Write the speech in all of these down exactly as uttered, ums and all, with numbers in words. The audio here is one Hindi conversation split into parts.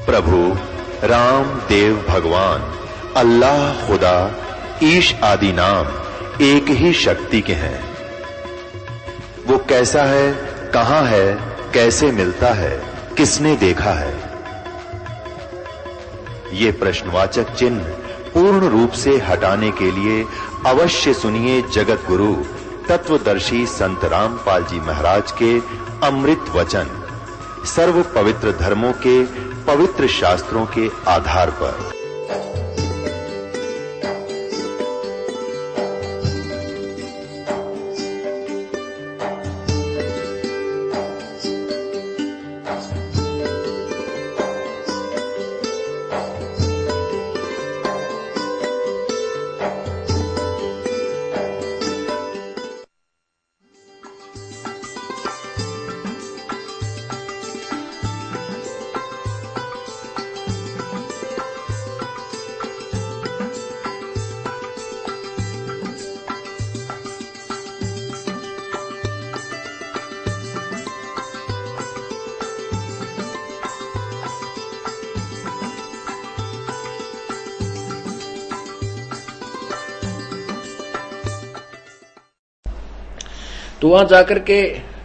प्रभु राम देव भगवान अल्लाह खुदा ईश आदि नाम एक ही शक्ति के हैं। वो कैसा है, कहां है, कैसे मिलता है, किसने देखा है? ये प्रश्नवाचक चिन्ह पूर्ण रूप से हटाने के लिए अवश्य सुनिए जगत गुरु तत्वदर्शी संत रामपाल जी महाराज के अमृत वचन, सर्व पवित्र धर्मों के पवित्र शास्त्रों के आधार पर। तो वहां जाकर के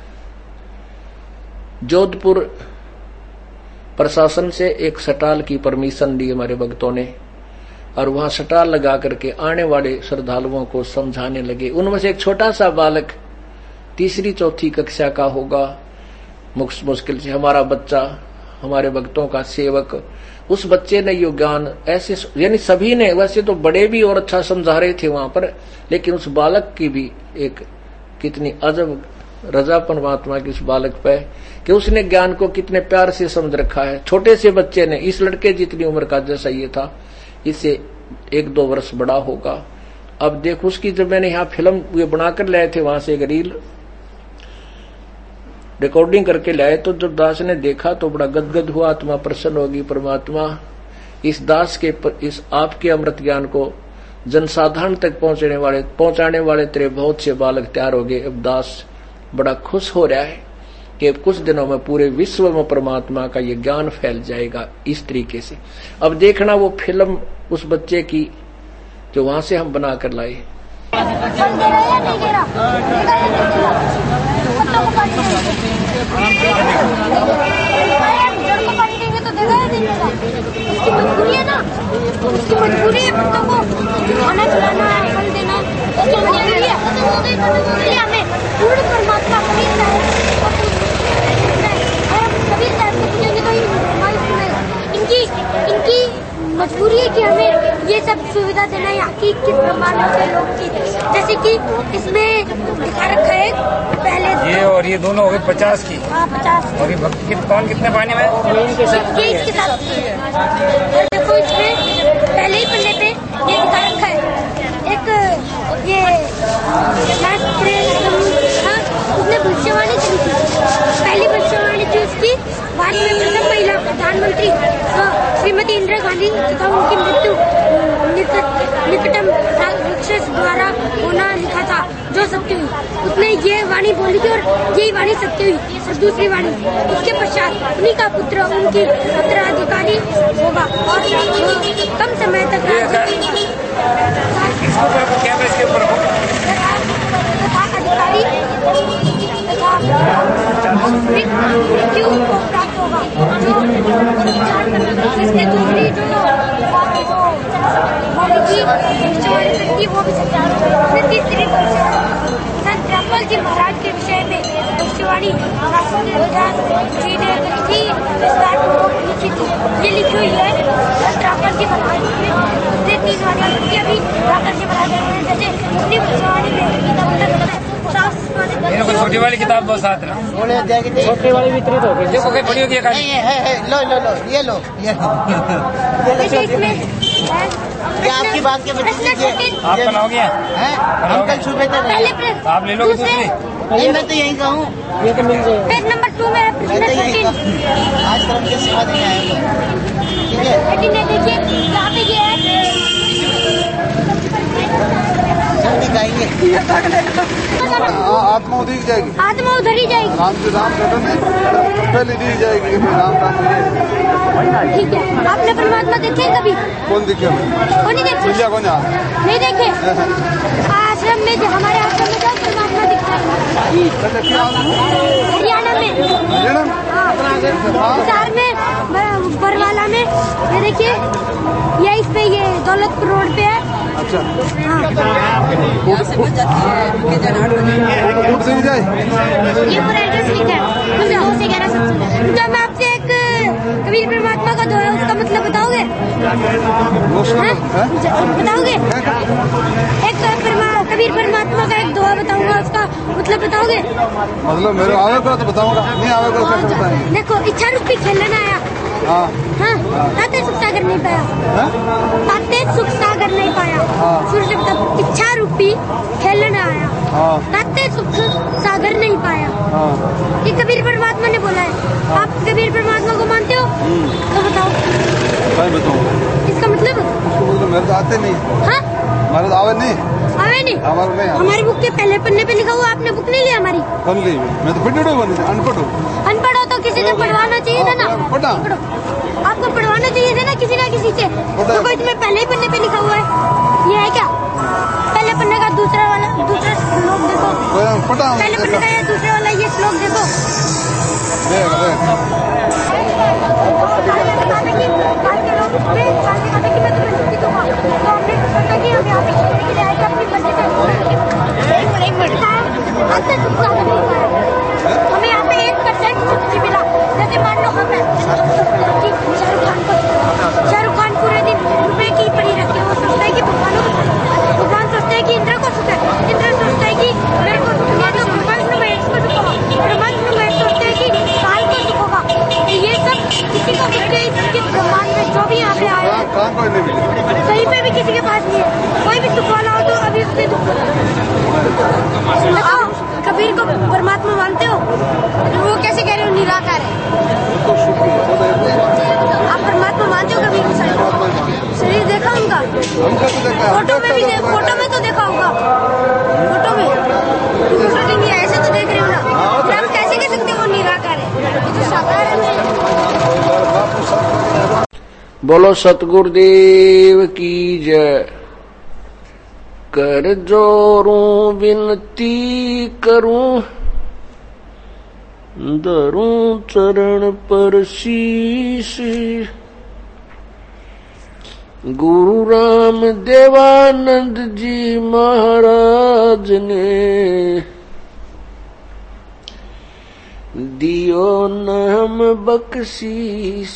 जोधपुर प्रशासन से एक सटाल की परमिशन ली हमारे भक्तों ने, और वहां सटाल लगा करके आने वाले श्रद्धालुओं को समझाने लगे। उनमें से एक छोटा सा बालक तीसरी चौथी कक्षा का होगा, मुश्किल से हमारा बच्चा, हमारे भक्तों का सेवक, उस बच्चे ने यो ज्ञान ऐसे, यानी सभी ने, वैसे तो बड़े भी और अच्छा समझा रहे थे वहां पर, लेकिन उस बालक की भी एक कितनी अजब रजा परमात्मा की उस बालक पे कि उसने ज्ञान को कितने प्यार से समझ रखा है। छोटे से बच्चे ने, इस लड़के जितनी उम्र का जैसा ये था, इससे एक दो वर्ष बड़ा होगा। अब देखो उसकी, जब मैंने यहाँ फिल्म ये बनाकर लाए थे वहां से एक रील रिकॉर्डिंग करके लाए, तो जब दास ने देखा तो बड़ा गदगद हुआ, आत्मा प्रसन्न होगी। परमात्मा इस दास के, इस आपके अमृत ज्ञान को जनसाधारण तक पहुंचने वाले पहुंचाने वाले तेरे बहुत से बालक तैयार हो गए। अब दास बड़ा खुश हो रहा है कि कुछ दिनों में पूरे विश्व में परमात्मा का ये ज्ञान फैल जाएगा इस तरीके से। अब देखना वो फिल्म उस बच्चे की जो वहां से हम बना कर लाए। उसकी मजबूरी है ना, उसकी मजबूरी है बच्चों को खाना खिलाना, फल देना, उसकी मजबूरी है। इसलिए हमें पूर्ण परमात्मा खरीदना है और हम सभी टाइप से पूछेंगे तो हमारी सुनेगा। इनकी इनकी मजबूरी है कि हमें ये सब सुविधा देना है यहाँ की किस ब्रह्मांड से लोग की, जैसे कि इसमें दिखा रखा है पहले ये और ये दोनों हो गए पचास की। हाँ पचास। और ये भक्ति कौन कितने पानी में? ये इसके साथ। और देखो इसमें पहले ही पन्ने पे ये दिखा रखा है एक ये शास्त्र, हाँ उसने भविष्यवाणी की थी, पहली भविष्यवाणी थी उसकी। बाद में प्रथम महिला प्रधानमंत्री श्रीमती इंदिरा गांधी तथा उनकी मृत्यु निकटम राक्षस द्वारा होना लिखा था जो सत्य हुई। उसने ये वाणी बोली थी और यही वाणी सत्य हुई। और दूसरी वाणी उसके पश्चात उन्हीं का पुत्र उनकी उत्तराधिकारी होगा और कम समय तक राज्य अधिकारी मृत्यु को प्राप्त होगा। जो इसने दूसरी जो भविष्यवाणी वो भी सच्चाई। तीसरी संत रामपाल जी महाराज के विषय में भविष्यवाणी जी ने करी थी, लिखी थी, ये लिखी हुई है संत रामपाल जी महाराज ने तीन वाणी लिखी। अभी रामपाल जी महाराज ने जैसे अपनी भविष्यवाणी में छोटी वाली किताब दो साथ ना, छोटी वाली वितरित हो गई। देखो कोई बड़ी होगी एक आदमी। लो लो लो ये लो ये क्या आपकी बात के बच्चे आप बनाओगे? अंकल सुबह आप ले लोगे दूसरी? नहीं मैं तो यहीं का हूँ। ये तो मिल जाएगा। पेज नंबर टू में आज तरफ के सेवा देने आए हैं। ठीक है देखिए यहाँ पे ये है जल्दी गाइए। आत्मा दिख जाएगी, आत्मा उधर ही जाएगी। राम जी राम पहले दिख जाएगी, राम राम। ठीक है, आपने परमात्मा देखे कभी? कौन दिखे? कौन नहीं देखे? कौन नहीं देखे? आश्रम में, हमारे आश्रम में जब परमात्मा दिखता है हरियाणा में, बिहार में, बरवाला में। ये देखिए, ये इस पे, ये दौलतपुर रोड पे है। अच्छा, हाँ। यहाँ से बच जाती है, रूट से जाए। ये पूरा एड्रेस लिखा है, नौ से ग्यारह सत्संग। जब मैं आपसे एक कबीर परमात्मा का दोहा, उसका मतलब बताओगे? बताओगे? एक कबीर परमात्मा का एक दोहा बताऊंगा, उसका मतलब बताओगे? मतलब मेरे आवेगा तो बताऊंगा, नहीं आवेगा कैसे बताएंगे? देखो, इच्छा रूपी खेलना आया। हाँ हाँ, ताते सुख सागर नहीं पाया, ताते सुख सागर नहीं पाया। सूर्य तब इच्छा रूपी खेलना आया, ताते सुख सागर नहीं पाया। ये कबीर परमात्मा ने बोला है। आप कबीर परमात्मा को मानते हो? तो बताओ। बताऊँ इसका मतलब? मेरे तो आते नहीं। हाँ, हमारे तो आवे नहीं, आवे नहीं। हमारे नहीं। हमारी बुक के पहले पन्ने पे लिखा हुआ, आपने बुक नहीं ली हमारी? कौन ली? मैं तो पिटड़ो बनी, अनपढ़ हूँ। अनपढ़ हो तो किसी से पढ़वाना चाहिए था ना। पढ़ा, आपको पढ़वाना चाहिए था ना किसी ना किसी से। तो कोई तुम्हें पहले ही पन्ने पे लिखा हुआ है, ये है क्या? पहले पन्ने का दूसरा वाला, दूसरा श्लोक देखो। पहले पन्ने का या दूसरे वाला ये श्लोक देखो। हमें यहाँ पे एक परसेंट छुट्टी मिला। जैसे मान लो हम शाहरुख खान को, शाहरुख खान पूरे दिन रुपए की पड़ी रखे, वो सोचता है कि भगवानों को, भगवान सोचते हैं कि इंद्र को सुख है, इंद्र सोचता है कि मेरे को सुख है, तो ब्रह्मांड में इसको सुख होगा, ब्रह्मांड में सोचते हैं कि काल को सुख होगा। ये सब किसी को सुख है, इसके ब्रह्मांड में जो भी यहाँ पे आए हैं, कहीं पे भी किसी के पास नहीं है। कोई भी सुख वाला हो तो अभी उससे दुख। कबीर को परमात्मा मानते हो? वो कैसे कह रहे हो निराकार है? आप परमात्मा मानते हो कबीर को? शरीर देखा उनका? फोटो में भी, फोटो में तो देखा होगा, फोटो में शूटिंग किया, ऐसे तो देख रहे हो ना। फिर आप कैसे कह सकते हो वो निराकार है? जो साकार है। बोलो सतगुरुदेव की जय। कर जोरूं विनती करूं, धरूं चरण पर शीश। गुरु राम देवानंद जी महाराज ने दियो नाम बख्शीश।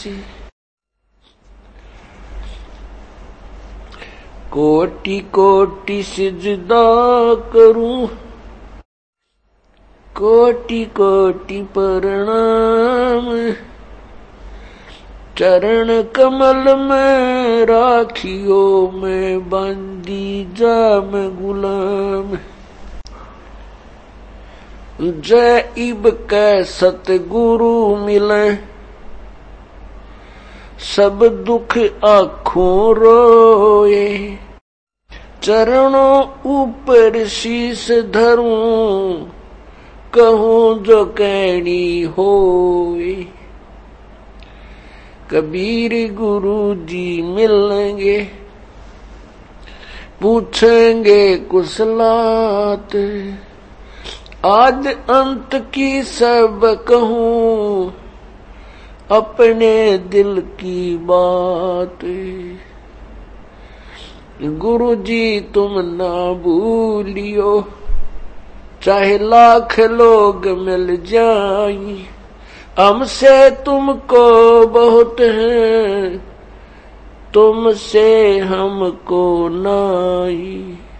कोटि कोटि सिजदा करूं, कोटि कोटि प्रणाम। चरण कमल में राखियो, मैं बंदी जाम गुलाम। जय इब कै सतगुरु मिले, सब दुख आँखों रोए। चरणों ऊपर शीस धरूं, कहूं जो कहनी होए। कबीर गुरु जी मिलेंगे, पूछेंगे कुशलात। आद अंत की सब कहूं, अपने दिल की बात। गुरु जी तुम ना भूलियो, चाहे लाख लोग मिल जाई। हमसे तुमको बहुत है, तुमसे हमको नाई।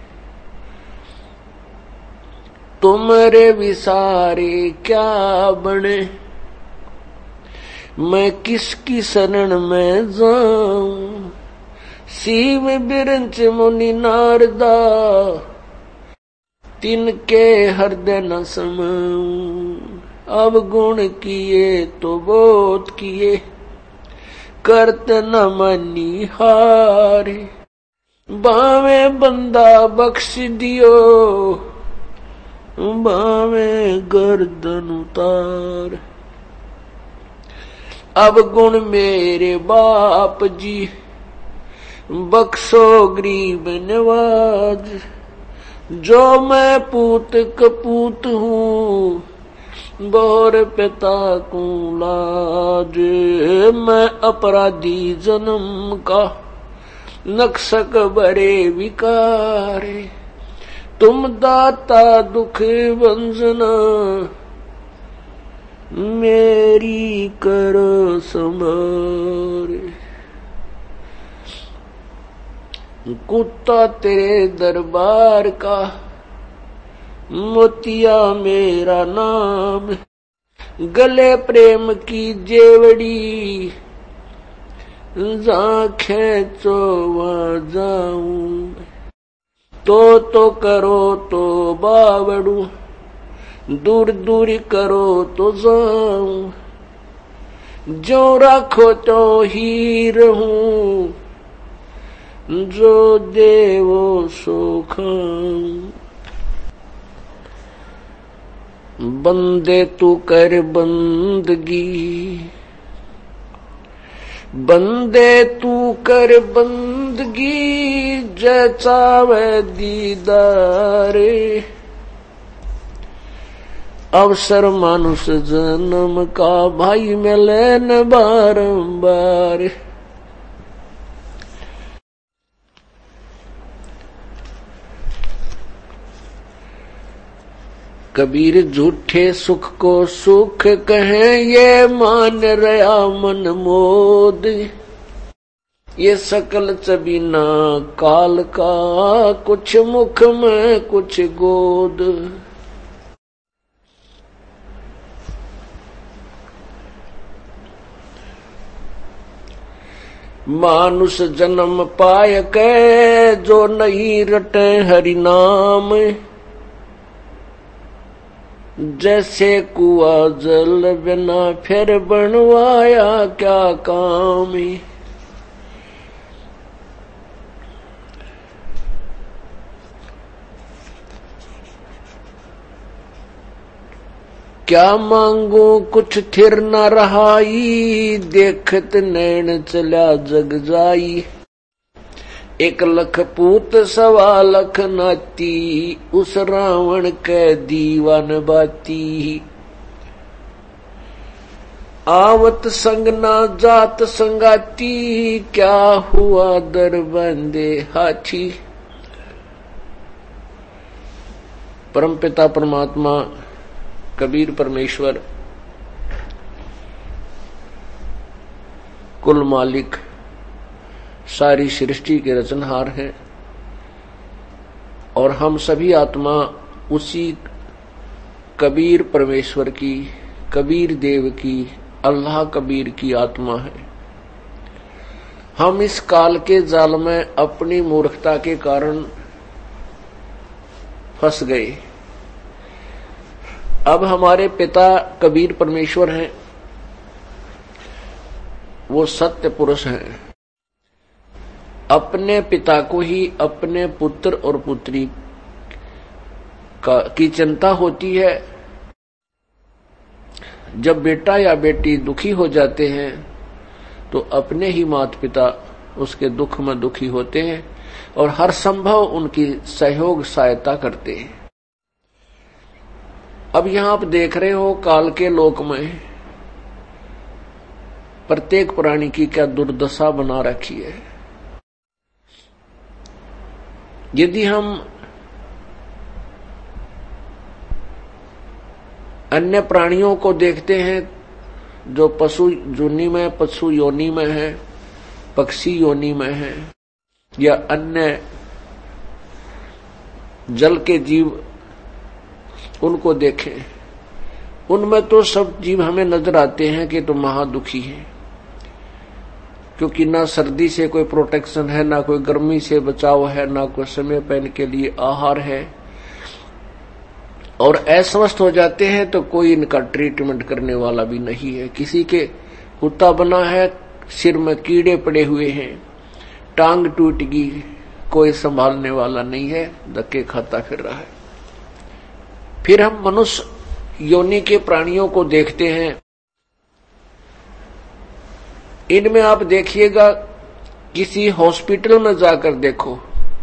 तुम्हारे विसारे क्या बने, मैं किसकी शरण में जाऊं। शिव बिरंच मुनि नारदा, तिनके हृदय न समाऊं। अब गुण किए तो बहुत किए, करत न मनी हारे। बावे बंदा बख्श दियो, बावे गर्दन उतार। अब गुण मेरे बाप जी बख्शो गरीब नवाज, जो मैं पूत कपूत हूँ बोर पिता को लाज। मैं अपराधी जन्म का नक्शक बड़े विकारे, तुम दाता दुख वंजना मेरी करो संभारे। कुत्ता तेरे दरबार का मोतिया मेरा नाम, गले प्रेम की जेवड़ी जा खेचो वहां जाऊं। तो तो करो तो बावड़ू, दूर दूर करो तो जाऊं। जो रखो तो ही रहूं, जो देवो सो खाऊं। बंदे तू कर बंदगी, बंदे तू कर बंदगी, जैसा वह दीदार। अवसर मानुष जन्म का भाई मिले न बारंबार। कबीर झूठे सुख को सुख कहें, ये मान रहा मन मोद। ये सकल चबीना काल का, कुछ मुख में कुछ गोद। मानुष जन्म पाय के, जो नहीं रटे हरि नाम। जैसे कुआ जल बिना फिर बनवाया क्या काम। क्या मांगू कुछ थिर न रहाई, देखत नैन चला जग जाई। एक लख पूत सवा लख नाती, उस रावण के दीवान बाती। आवत संग ना जात संगाती, क्या हुआ दर बंदे हाथी। परमपिता परमात्मा कबीर परमेश्वर कुल मालिक सारी सृष्टि के रचनहार हैं, और हम सभी आत्मा उसी कबीर परमेश्वर की, कबीर देव की, अल्लाह कबीर की आत्मा है। हम इस काल के जाल में अपनी मूर्खता के कारण फंस गए। अब हमारे पिता कबीर परमेश्वर हैं, वो सत्य पुरुष हैं। अपने पिता को ही अपने पुत्र और पुत्री का की चिंता होती है। जब बेटा या बेटी दुखी हो जाते हैं तो अपने ही माता पिता उसके दुख में दुखी होते हैं और हर संभव उनकी सहयोग सहायता करते हैं। अब यहां आप देख रहे हो काल के लोक में प्रत्येक प्राणी की क्या दुर्दशा बना रखी है। यदि हम अन्य प्राणियों को देखते हैं जो पशु योनि में पशु योनि में है, पक्षी योनि में है, या अन्य जल के जीव उनको देखें, उनमें तो सब जीव हमें नजर आते हैं कि तो महादुखी हैं, क्योंकि ना सर्दी से कोई प्रोटेक्शन है, ना कोई गर्मी से बचाव है, ना कोई समय पहन के लिए आहार है, और अस्वस्थ हो जाते हैं तो कोई इनका ट्रीटमेंट करने वाला भी नहीं है। किसी के कुत्ता बना है, सिर में कीड़े पड़े हुए हैं, टांग टूट गई, कोई संभालने वाला नहीं है, धक्के खाता फिर रहा है। फिर हम मनुष्य योनि के प्राणियों को देखते हैं। इनमें आप देखिएगा, किसी हॉस्पिटल में जाकर देखो,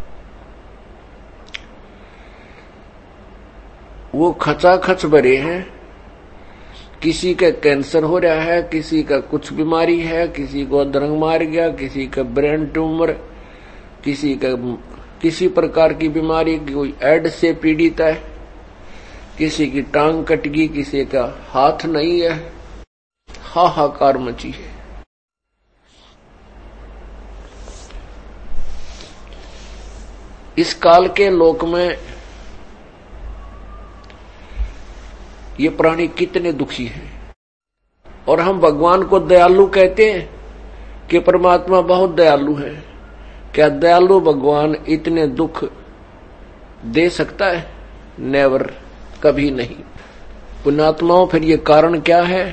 वो खचाखच भरे हैं। किसी का कैंसर हो रहा है, किसी का कुछ बीमारी है, किसी को अधरंग मार गया, किसी का ब्रेन ट्यूमर, किसी का किसी प्रकार की बीमारी, कोई एड्स से पीड़ित है, किसी की टांग कट गई, किसी का हाथ नहीं है। हाहाकार मची है। इस काल के लोक में ये प्राणी कितने दुखी हैं, और हम भगवान को दयालु कहते हैं कि परमात्मा बहुत दयालु है। क्या दयालु भगवान इतने दुख दे सकता है? नेवर, कभी नहीं। पुण्यात्माओं, फिर ये कारण क्या है?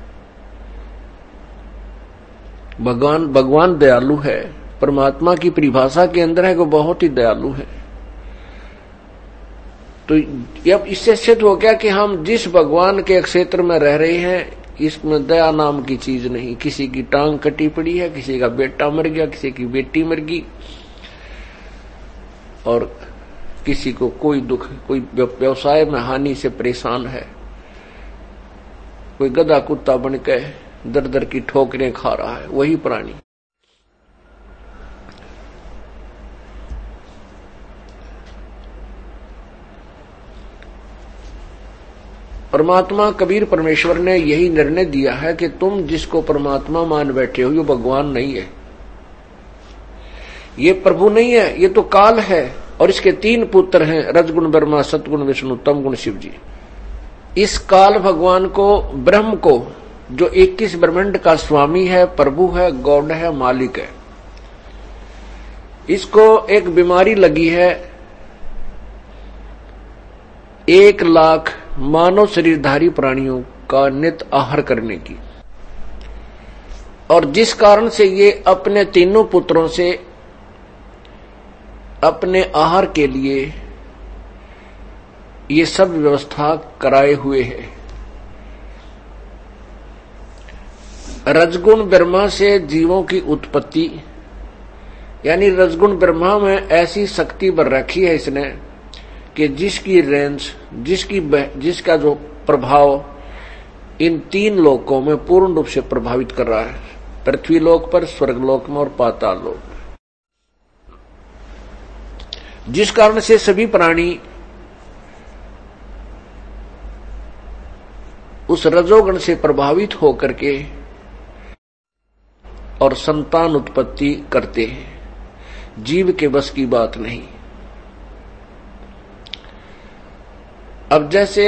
भगवान भगवान दयालु है। परमात्मा की परिभाषा के अंदर है कि बहुत ही दयालु है। तो अब इससे सिद्ध हो गया कि हम जिस भगवान के क्षेत्र में रह रहे हैं, इसमें दया नाम की चीज नहीं। किसी की टांग कटी पड़ी है, किसी का बेटा मर गया, किसी की बेटी मर गई, और किसी को कोई दुख, कोई व्यवसाय में हानि से परेशान है, कोई गधा कुत्ता बन के दर दर की ठोकरें खा रहा है, वही प्राणी। परमात्मा कबीर परमेश्वर ने यही निर्णय दिया है कि तुम जिसको परमात्मा मान बैठे हो, ये भगवान नहीं है, ये प्रभु नहीं है, ये तो काल है। और इसके तीन पुत्र हैं, रजगुण ब्रह्मा, सतगुण विष्णु, तमगुण शिव जी। इस काल भगवान को, ब्रह्म को, जो इक्कीस ब्रह्मांड का स्वामी है, प्रभु है, गॉड है, मालिक है, इसको एक बीमारी लगी है, एक लाख मानव शरीरधारी प्राणियों का नित आहार करने की। और जिस कारण से ये अपने तीनों पुत्रों से अपने आहार के लिए ये सब व्यवस्था कराए हुए है। रजगुण ब्रह्मा से जीवों की उत्पत्ति, यानी रजगुण ब्रह्मा में ऐसी शक्ति भर रखी है इसने कि जिसकी रेंज, जिसकी जिसका जो प्रभाव इन तीन लोकों में पूर्ण रूप से प्रभावित कर रहा है, पृथ्वी लोक पर, स्वर्ग लोक में और पाताल लोक में। जिस कारण से सभी प्राणी उस रजोगण से प्रभावित होकर के और संतान उत्पत्ति करते हैं। जीव के बस की बात नहीं। अब जैसे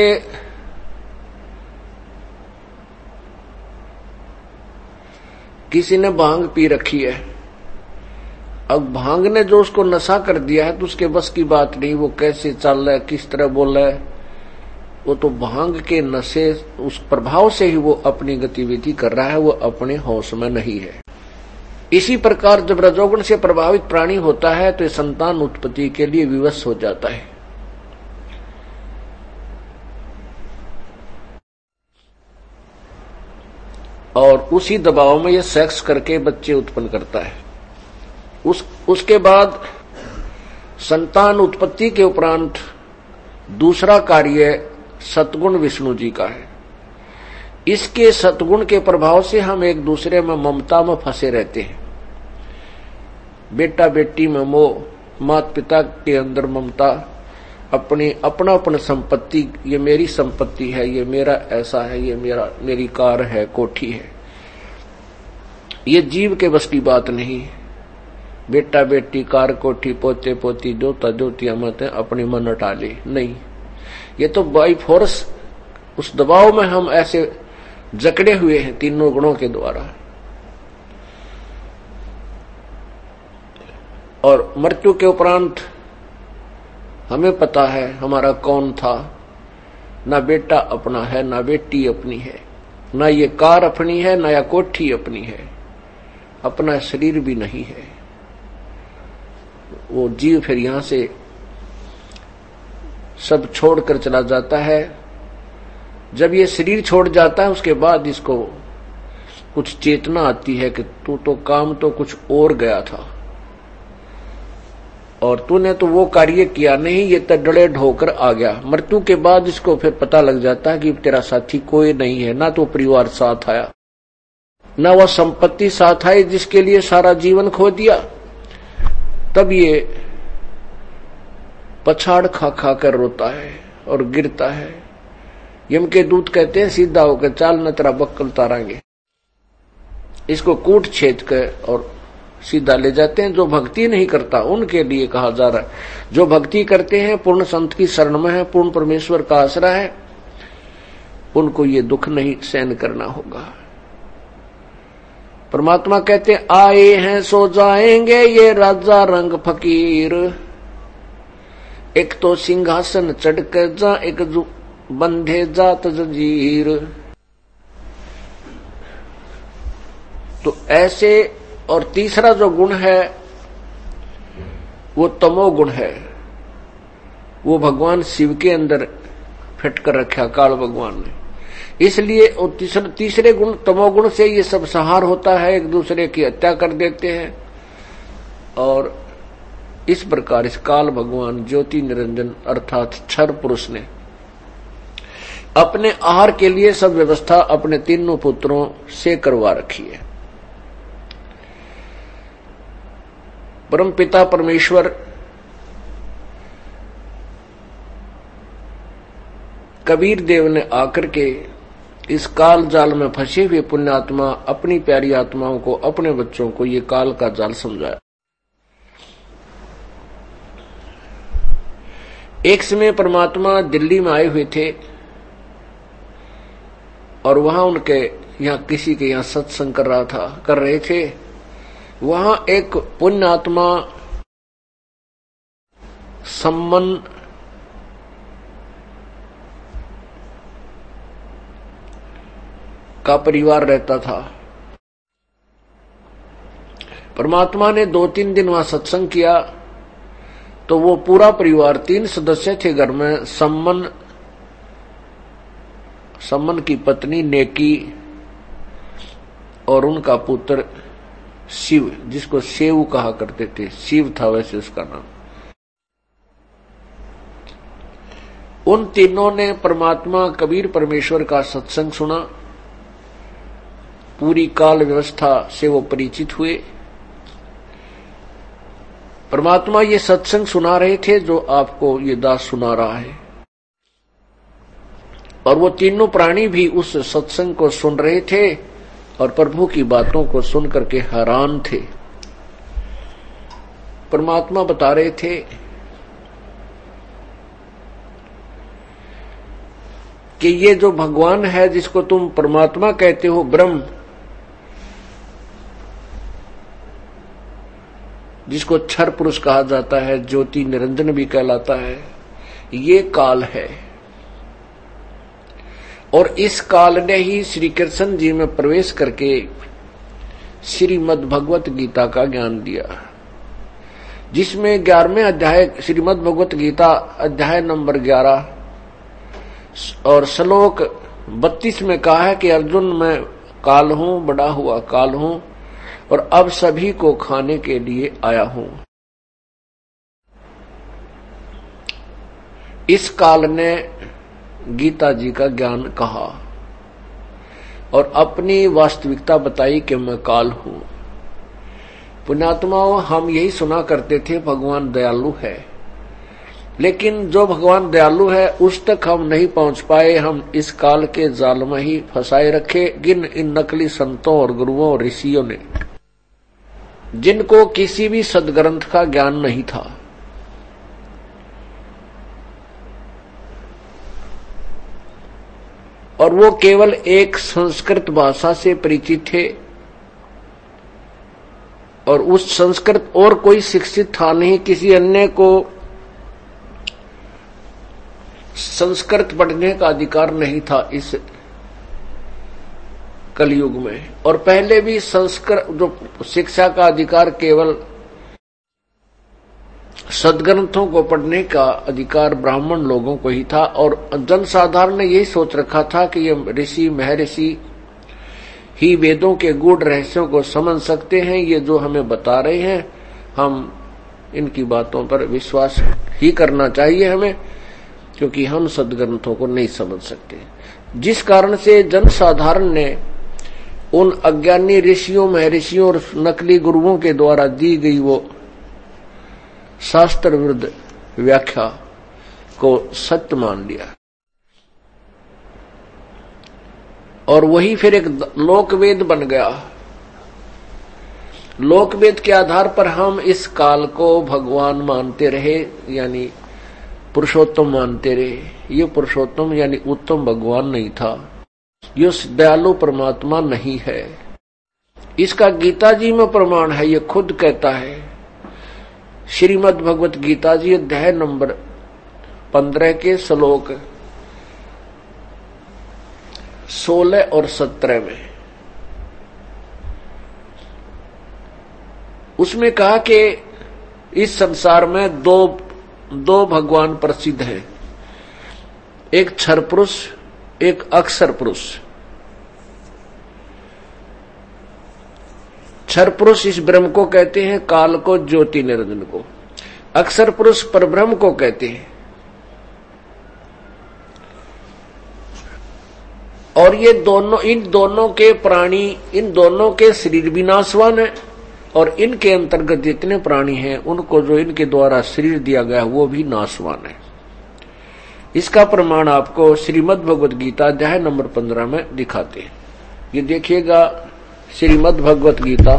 किसी ने भांग पी रखी है, अब भांग ने जो उसको नशा कर दिया है तो उसके बस की बात नहीं, वो कैसे चल रहा है, किस तरह बोल रहा है, वो तो भांग के नशे, उस प्रभाव से ही वो अपनी गतिविधि कर रहा है, वो अपने होश में नहीं है। इसी प्रकार जब रजोगुण से प्रभावित प्राणी होता है तो संतान उत्पत्ति के लिए विवश हो जाता है। और उसी दबाव में ये सेक्स करके बच्चे उत्पन्न करता है। उस उसके बाद संतान उत्पत्ति के उपरांत दूसरा कार्य सतगुण विष्णु जी का है। इसके सतगुण के प्रभाव से हम एक दूसरे में ममता में फंसे रहते हैं। बेटा बेटी में मोह, माता पिता के अंदर ममता, अपनी अपना अपना संपत्ति, ये मेरी संपत्ति है, ये मेरा ऐसा है, ये मेरा मेरी कार है, कोठी है। ये जीव के बस की बात नहीं। बेटा बेटी, कार कोठी, पोते पोती, जोता जोतिया मत अपनी मन टाले नहीं। ये तो बाई फोर्स उस दबाव में हम ऐसे जकड़े हुए हैं तीनों गुणों के द्वारा। और मृत्यु के उपरांत हमें पता है हमारा कौन था। ना बेटा अपना है, ना बेटी अपनी है, ना ये कार अपनी है, ना या कोठी अपनी है, अपना शरीर भी नहीं है। वो जीव फिर यहां से सब छोड़कर चला जाता है। जब ये शरीर छोड़ जाता है उसके बाद इसको कुछ चेतना आती है कि तू तो काम तो कुछ और गया था और तूने तो वो कार्य किया नहीं, ये तो डले ढोकर आ गया। मृत्यु के बाद इसको फिर पता लग जाता है कि तेरा साथी कोई नहीं है, ना तो परिवार साथ आया, ना वह संपत्ति साथ आई जिसके लिए सारा जीवन खो दिया। तब ये पछाड़ खा खा कर रोता है और गिरता है। यम के दूत कहते हैं सीधा होकर चाल न तेरा बक्कल उतारांगे। इसको कूट छेद कर और सीधा ले जाते हैं। जो भक्ति नहीं करता उनके लिए कहा जा रहा है, जो भक्ति करते हैं, पूर्ण संत की शरण में है, पूर्ण परमेश्वर का आसरा है, उनको ये दुख नहीं सहन करना होगा। परमात्मा कहते आए हैं सो जाएंगे ये राजा रंग फकीर, एक तो सिंहासन चढ़कर जा, एक बंधे जात जंजीर। तो ऐसे, और तीसरा जो गुण है वो तमो गुण है, वो भगवान शिव के अंदर फिट कर रखा काल भगवान ने। इसलिए तीसरे, तीसरे गुण तमोगुण से ये सब संहार होता है, एक दूसरे की हत्या कर देते हैं। और इस प्रकार इस काल भगवान ज्योति निरंजन अर्थात क्षर पुरुष ने अपने आहार के लिए सब व्यवस्था अपने तीनों पुत्रों से करवा रखी है। परम पिता परमेश्वर कबीर देव ने आकर के इस काल जाल में फंसे हुए पुण्यात्मा अपनी प्यारी आत्माओं को, अपने बच्चों को ये काल का जाल समझाया। एक समय परमात्मा दिल्ली में आए हुए थे और वहां उनके यहां किसी के यहां सत्संग कर रहा था कर रहे थे। वहां एक पुण्यात्मा सम्मन का परिवार रहता था। परमात्मा ने दो तीन दिन वहां सत्संग किया तो वो पूरा परिवार, तीन सदस्य थे घर में, सम्मन सम्मन की पत्नी नेकी और उनका पुत्र शिव, जिसको सेव कहा करते थे, शिव था वैसे उसका नाम। उन तीनों ने परमात्मा कबीर परमेश्वर का सत्संग सुना, पूरी काल व्यवस्था से वो परिचित हुए। परमात्मा ये सत्संग सुना रहे थे जो आपको ये दास सुना रहा है, और वो तीनों प्राणी भी उस सत्संग को सुन रहे थे और प्रभु की बातों को सुन करके हैरान थे। परमात्मा बता रहे थे कि ये जो भगवान है जिसको तुम परमात्मा कहते हो, ब्रह्म, जिसको क्षर पुरुष कहा जाता है, ज्योति निरंजन भी कहलाता है, ये काल है। और इस काल ने ही श्री कृष्ण जी में प्रवेश करके श्रीमद् भगवत गीता का ज्ञान दिया, जिसमें ग्यारहवें अध्याय श्रीमद् भगवत गीता अध्याय नंबर ग्यारह और श्लोक बत्तीस में कहा है कि अर्जुन मैं काल हूं, बड़ा हुआ काल हूं और अब सभी को खाने के लिए आया हूं। इस काल ने गीता जी का ज्ञान कहा और अपनी वास्तविकता बताई कि मैं काल हूं। पुण्यात्माओं, हम यही सुना करते थे भगवान दयालु है, लेकिन जो भगवान दयालु है उस तक हम नहीं पहुंच पाए। हम इस काल के जाल में ही फंसाए रखे गिन इन नकली संतों और गुरुओं और ऋषियों ने, जिनको किसी भी सदग्रंथ का ज्ञान नहीं था। और वो केवल एक संस्कृत भाषा से परिचित थे और उस संस्कृत और कोई शिक्षित था नहीं, किसी अन्य को संस्कृत पढ़ने का अधिकार नहीं था इस कलयुग में। और पहले भी संस्कृत जो शिक्षा का अधिकार केवल सदग्रंथों को पढ़ने का अधिकार ब्राह्मण लोगों को ही था और जनसाधारण ने यही सोच रखा था कि ये ऋषि महर्षि ही वेदों के गूढ़ रहस्यों को समझ सकते हैं। ये जो हमें बता रहे हैं हम इनकी बातों पर विश्वास ही करना चाहिए हमें, क्योंकि हम सदग्रंथों को नहीं समझ सकते। जिस कारण से जनसाधारण ने उन अज्ञानी ऋषियों महर्षियों और नकली गुरुओं के द्वारा दी गई वो शास्त्र विरुद्ध व्याख्या को सत्य मान लिया और वही फिर एक लोकवेद बन गया। लोकवेद के आधार पर हम इस काल को भगवान मानते रहे, यानी पुरुषोत्तम मानते रहे। ये पुरुषोत्तम यानी उत्तम भगवान नहीं था, ये दयालु परमात्मा नहीं है। इसका गीता जी में प्रमाण है, ये खुद कहता है। श्रीमद् भगवत गीता जी अध्याय नंबर पंद्रह के श्लोक सोलह और सत्रह में उसमें कहा कि इस संसार में दो दो भगवान प्रसिद्ध हैं, एक क्षर पुरुष एक अक्षर पुरुष। क्षर पुरुष इस ब्रह्म को कहते हैं, काल को, ज्योति निरंजन को। अक्षर पुरुष परब्रह्म को कहते हैं। और ये दोनों, इन दोनों के प्राणी, इन दोनों के शरीर भी नाशवान है और इनके अंतर्गत जितने प्राणी हैं उनको जो इनके द्वारा शरीर दिया गया वो भी नाशवान है। इसका प्रमाण आपको श्रीमद् भगवत गीता अध्याय नंबर पंद्रह में दिखाते हैं। ये देखिएगा श्रीमद् भगवत गीता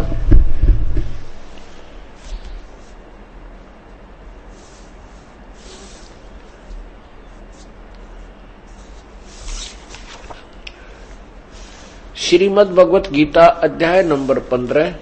श्रीमद् भगवत गीता अध्याय नंबर पंद्रह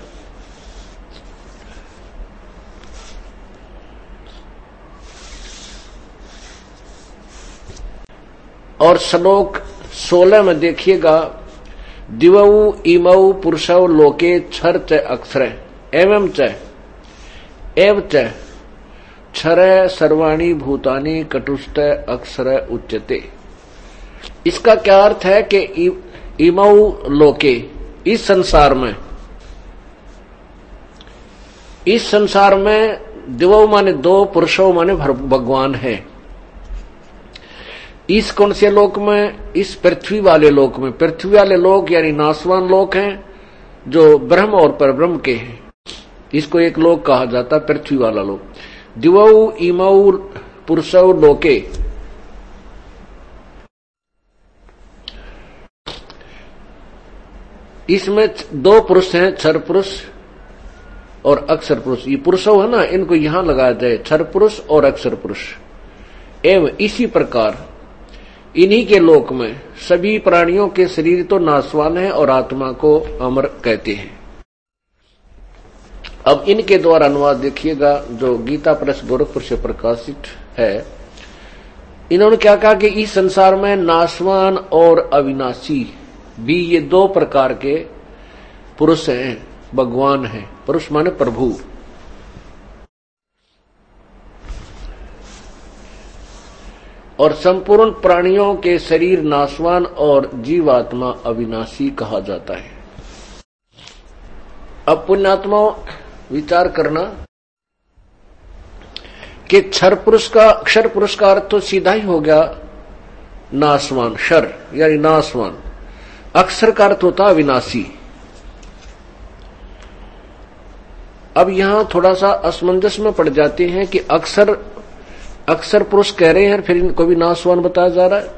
और श्लोक सोलह में देखिएगा, दिवौ इमौ पुरुषौ लोके क्षर च अक्षर एवं च एव च क्षर सर्वाणि भूतानि कटुष्ट अक्षर उच्यते। इसका क्या अर्थ है कि इमौ लोके, इस संसार में, इस संसार में दिवौ माने दो, पुरुषों माने भगवान है। इस कौन से लोक में? इस पृथ्वी वाले लोक में। पृथ्वी वाले लोक यानी नाशवान लोक हैं जो ब्रह्म और परब्रह्म के हैं। इसको एक लोक कहा जाता, पृथ्वी वाला लोक। दिवौ इमौ पुरुषौ लोके, इसमें दो पुरुष हैं, क्षर पुरुष और अक्षर पुरुष। ये पुरुषौ है ना, इनको यहां लगाया जाए, क्षर पुरुष और अक्षर पुरुष। एवं इसी प्रकार इन्हीं के लोक में सभी प्राणियों के शरीर तो नाशवान है और आत्मा को अमर कहते हैं। अब इनके द्वारा अनुवाद देखिएगा जो गीता प्रेस गोरखपुर से प्रकाशित है। इन्होंने क्या कहा कि इस संसार में नाशवान और अविनाशी भी ये दो प्रकार के पुरुष हैं, भगवान हैं। पुरुष माने प्रभु। और संपूर्ण प्राणियों के शरीर नाशवान और जीवात्मा अविनाशी कहा जाता है। अब पुण्यात्मा विचार करना कि क्षर पुरुष का, अक्षर पुरुष का अर्थ तो सीधा ही हो गया नाशवान, क्षर यानी नाशवान। अक्षर का अर्थ होता अविनाशी। अब यहां थोड़ा सा असमंजस में पड़ जाते हैं कि अक्षर अक्षर पुरुष कह रहे हैं फिर इनको भी नाशवान बताया जा रहा है।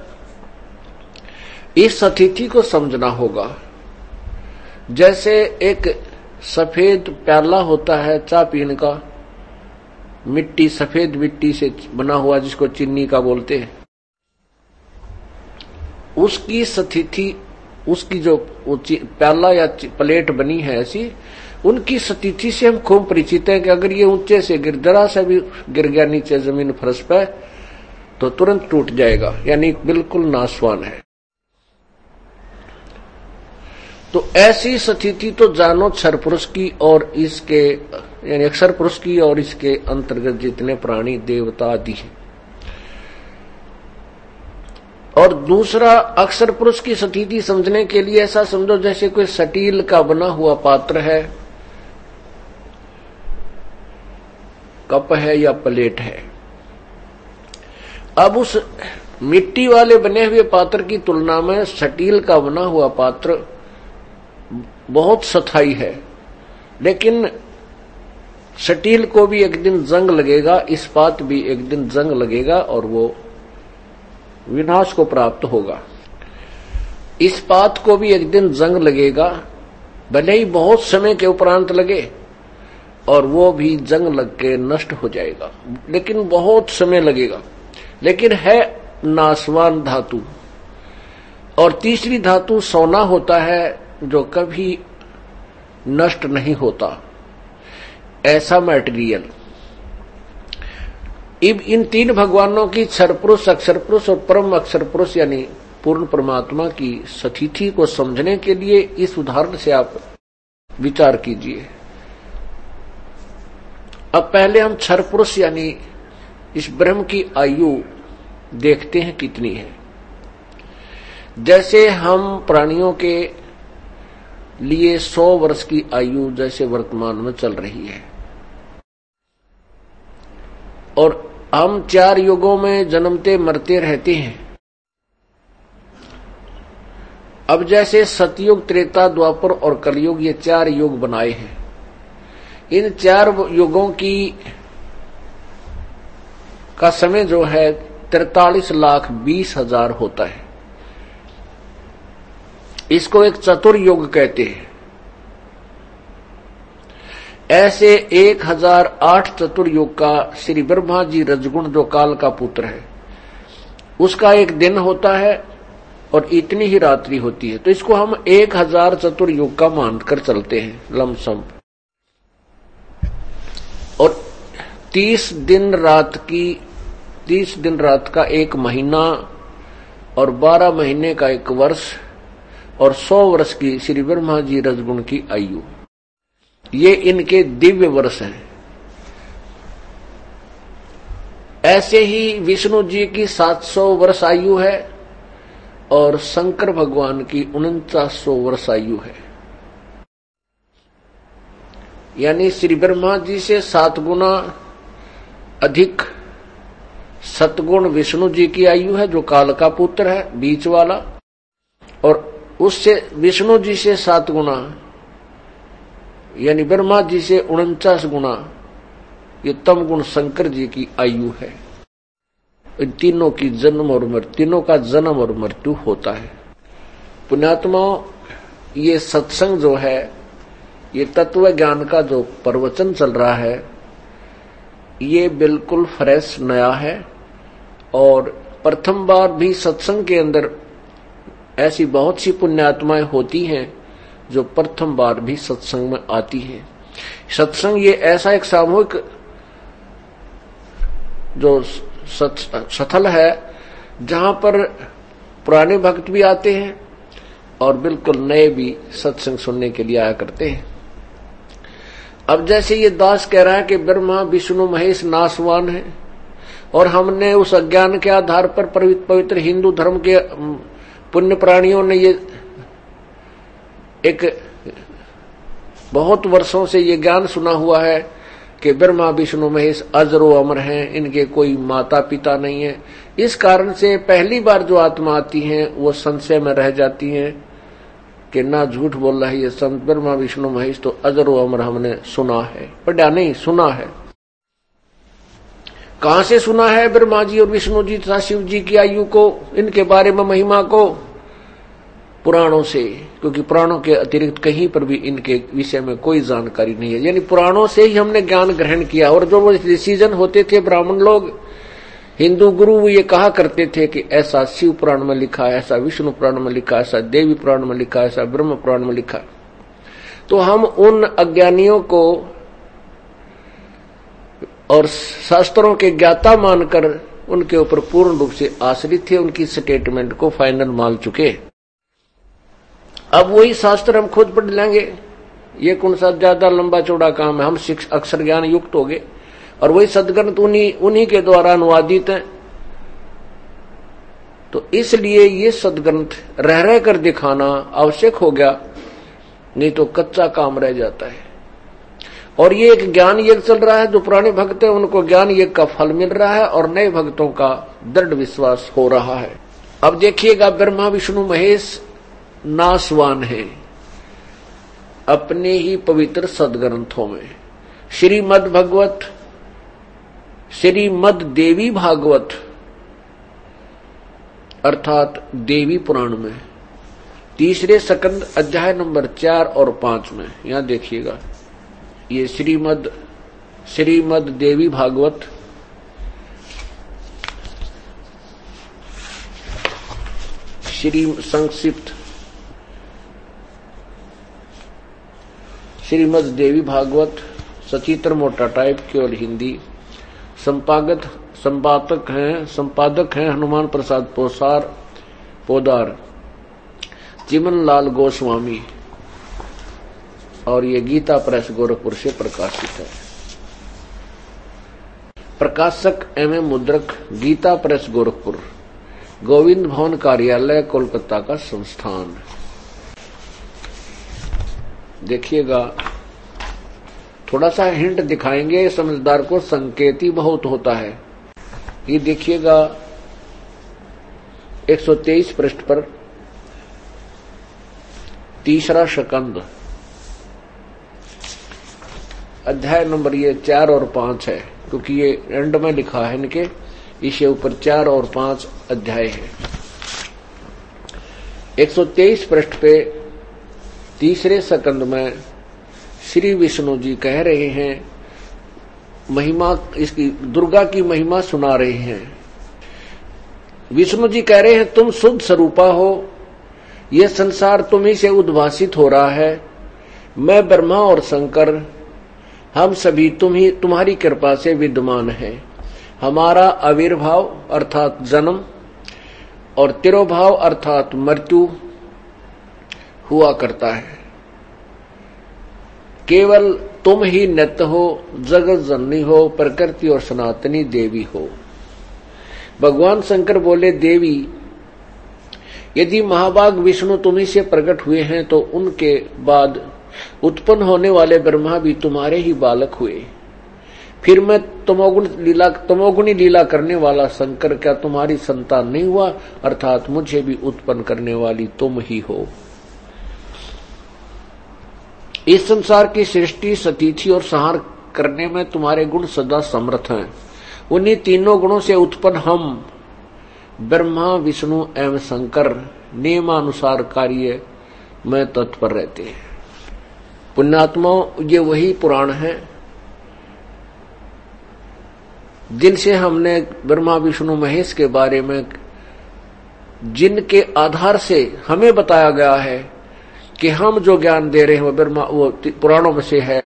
इस स्थिति को समझना होगा। जैसे एक सफेद प्याला होता है चाय पीने का, मिट्टी, सफेद मिट्टी से बना हुआ जिसको चीनी का बोलते हैं, उसकी स्थिति, उसकी जो प्याला या प्लेट बनी है ऐसी, उनकी स्थिति से हम खूब परिचित हैं कि अगर ये ऊंचे से गिर, जरा से भी गिर गया नीचे जमीन फर्श पे तो तुरंत टूट जाएगा, यानी बिल्कुल नाशवान है। तो ऐसी स्थिति तो जानो क्षर पुरुष की और इसके यानी अक्षर पुरुष की और इसके अंतर्गत जितने प्राणी देवता आदि हैं। और दूसरा, अक्षर पुरुष की स्थिति समझने के लिए ऐसा समझो जैसे कोई स्टील का बना हुआ पात्र है, कप है या प्लेट है। अब उस मिट्टी वाले बने हुए पात्र की तुलना में स्टील का बना हुआ पात्र बहुत स्थायी है, लेकिन स्टील को भी एक दिन जंग लगेगा, इस्पात भी एक दिन जंग लगेगा और वो विनाश को प्राप्त होगा। इस्पात को भी एक दिन जंग लगेगा, भले ही बहुत समय के उपरांत लगे, और वो भी जंग लग के नष्ट हो जाएगा, लेकिन बहुत समय लगेगा, लेकिन है नाशवान धातु। और तीसरी धातु सोना होता है, जो कभी नष्ट नहीं होता, ऐसा मटेरियल। इब इन तीन भगवानों की क्षर पुरुष, अक्षर पुरुष और परम अक्षर पुरुष यानी पूर्ण परमात्मा की स्थिति को समझने के लिए इस उदाहरण से आप विचार कीजिए। अब पहले हम क्षर पुरुष यानी इस ब्रह्म की आयु देखते हैं कितनी है। जैसे हम प्राणियों के लिए सौ वर्ष की आयु जैसे वर्तमान में चल रही है, और हम चार युगों में जन्मते मरते रहते हैं। अब जैसे सतयुग, त्रेता, द्वापर और कलयुग, ये चार युग बनाए हैं। इन चार युगों की का समय जो है तैतालीस लाख बीस हजार होता है। इसको एक चतुर्युग कहते हैं। ऐसे एक हजार आठ चतुर्युग का श्री ब्रह्मा जी रजगुण, जो काल का पुत्र है, उसका एक दिन होता है और इतनी ही रात्रि होती है। तो इसको हम एक हजार चतुर्युग का मानकर चलते हैं लमसम। और तीस दिन रात की तीस दिन रात का एक महीना और बारह महीने का एक वर्ष और सौ वर्ष की श्री ब्रह्मा जी रजगुण की आयु, ये इनके दिव्य वर्ष हैं। ऐसे ही विष्णु जी की सात सौ वर्ष आयु है और शंकर भगवान की उनचास सौ वर्ष आयु है। यानी श्री ब्रह्मा जी से सात गुना अधिक सतगुण विष्णु जी की आयु है, जो काल का पुत्र है, बीच वाला, और उससे विष्णु जी से सात गुना यानी ब्रह्मा जी से उनचास गुना ये तम गुण शंकर जी की आयु है। इन तीनों की जन्म और मृत्यु तीनों का जन्म और मृत्यु होता है। पुण्यात्माओं, ये सत्संग जो है, ये तत्व ज्ञान का जो प्रवचन चल रहा है, ये बिल्कुल फ्रेश नया है। और प्रथम बार भी सत्संग के अंदर ऐसी बहुत सी पुण्यात्माएं होती हैं जो प्रथम बार भी सत्संग में आती हैं। सत्संग ये ऐसा एक सामूहिक जो स्थल है जहां पर पुराने भक्त भी आते हैं और बिल्कुल नए भी सत्संग सुनने के लिए आया करते हैं। अब जैसे ये दास कह रहा है कि ब्रह्मा विष्णु महेश नाशवान है, और हमने उस अज्ञान के आधार पर पवित्र हिंदू धर्म के पुण्य प्राणियों ने ये एक बहुत वर्षों से ये ज्ञान सुना हुआ है कि ब्रह्मा विष्णु महेश अजरो अमर हैं, इनके कोई माता पिता नहीं है। इस कारण से पहली बार जो आत्मा आती हैं वो संशय में रह जाती हैं कि ना झूठ बोल रहा है ये संत ब्रह्मा विष्णु महेश तो अजरो अमर हमने सुना है, पढ़ा नहीं सुना है। कहां से सुना है ब्रह्मा जी और विष्णु जी तथा शिव जी की आयु को, इनके बारे में महिमा को? पुराणों से, क्योंकि पुराणों के अतिरिक्त कहीं पर भी इनके विषय में कोई जानकारी नहीं है। यानी पुराणों से ही हमने ज्ञान ग्रहण किया। और जो वो डिसीजन होते थे ब्राह्मण लोग, हिंदू गुरु, वो ये कहा करते थे कि ऐसा शिव पुराण में लिखा है, ऐसा विष्णु पुराण में लिखा है, ऐसा देवी पुराण में लिखा है, ऐसा ब्रह्म पुराण में लिखा है। तो हम उन अज्ञानियों को और शास्त्रों के ज्ञाता मानकर उनके ऊपर पूर्ण रूप से आश्रित थे, उनकी स्टेटमेंट को फाइनल मान चुके। अब वही शास्त्र हम खुद पढ़ लेंगे, ये कौन सा ज्यादा लंबा चौड़ा काम है। हम अक्षर ज्ञान युक्त हो गए और वही सदग्रंथ उन्हीं उन्हीं के द्वारा अनुवादित है। तो इसलिए ये सदग्रंथ रह रह कर दिखाना आवश्यक हो गया, नहीं तो कच्चा काम रह जाता है। और ये एक ज्ञान यज्ञ चल रहा है। जो पुराने भक्त हैं उनको ज्ञान यज्ञ का फल मिल रहा है और नए भक्तों का दृढ़ विश्वास हो रहा है। अब देखिएगा, ब्रह्मा विष्णु महेश नासवान है अपने ही पवित्र सदग्रंथों में। श्रीमद् भगवत, श्रीमद् देवी भागवत अर्थात देवी पुराण में तीसरे स्कंद अध्याय नंबर चार और पांच में, यहां देखिएगा, ये श्रीमद् श्रीमद् देवी भागवत श्री संक्षिप्त श्रीमद् देवी भागवत सचित्र मोटा टाइप केवल हिंदी। संपादक संपादक हैं संपादक हैं हनुमान प्रसाद पोसार पोदार, चिमन लाल गोस्वामी, और ये गीता प्रेस गोरखपुर से प्रकाशित है। प्रकाशक एवं मुद्रक गीता प्रेस गोरखपुर, गोविंद भवन कार्यालय कोलकाता का संस्थान। देखिएगा, थोड़ा सा हिंट दिखाएंगे, समझदार को संकेत ही बहुत होता है। ये देखिएगा एक सौ तेईस पृष्ठ पर तीसरा स्कंद अध्याय नंबर ये चार और पांच है, क्योंकि ये एंड में लिखा है इनके, इसके ऊपर चार और पांच अध्याय है। एक सौ तेईस पृष्ठ पे तीसरे स्कंद में श्री विष्णु जी कह रहे हैं, महिमा इसकी दुर्गा की महिमा सुना रहे हैं। विष्णु जी कह रहे हैं, तुम शुद्ध स्वरूपा हो, यह संसार तुम्ही से उद्भासित हो रहा है। मैं ब्रह्मा और शंकर हम सभी तुम ही तुम्हारी कृपा से विद्यमान है। हमारा आविर्भाव अर्थात जन्म और तिरोभाव अर्थात मृत्यु हुआ करता है। केवल तुम ही नित्य हो, जगत जननी हो, प्रकृति और सनातनी देवी हो। भगवान शंकर बोले, देवी यदि महाभाग विष्णु तुम्ही से प्रकट हुए हैं तो उनके बाद उत्पन्न होने वाले ब्रह्मा भी तुम्हारे ही बालक हुए। फिर मैं तमोगुण लीला तमोगुणी लीला करने वाला शंकर क्या तुम्हारी संतान नहीं हुआ, अर्थात मुझे भी उत्पन्न करने वाली तुम ही हो। इस संसार की सृष्टि, सतीथि और संहार करने में तुम्हारे गुण सदा समर्थ हैं। उन्हीं तीनों गुणों से उत्पन्न हम ब्रह्मा विष्णु एवं शंकर नियमानुसार कार्य में तत्पर रहते हैं। पुण्यात्माओं, ये वही पुराण है जिनसे हमने ब्रह्मा विष्णु महेश के बारे में, जिनके आधार से हमें बताया गया है कि हम जो ज्ञान दे रहे हैं वो ब्रह्मा वो पुराणों में से है।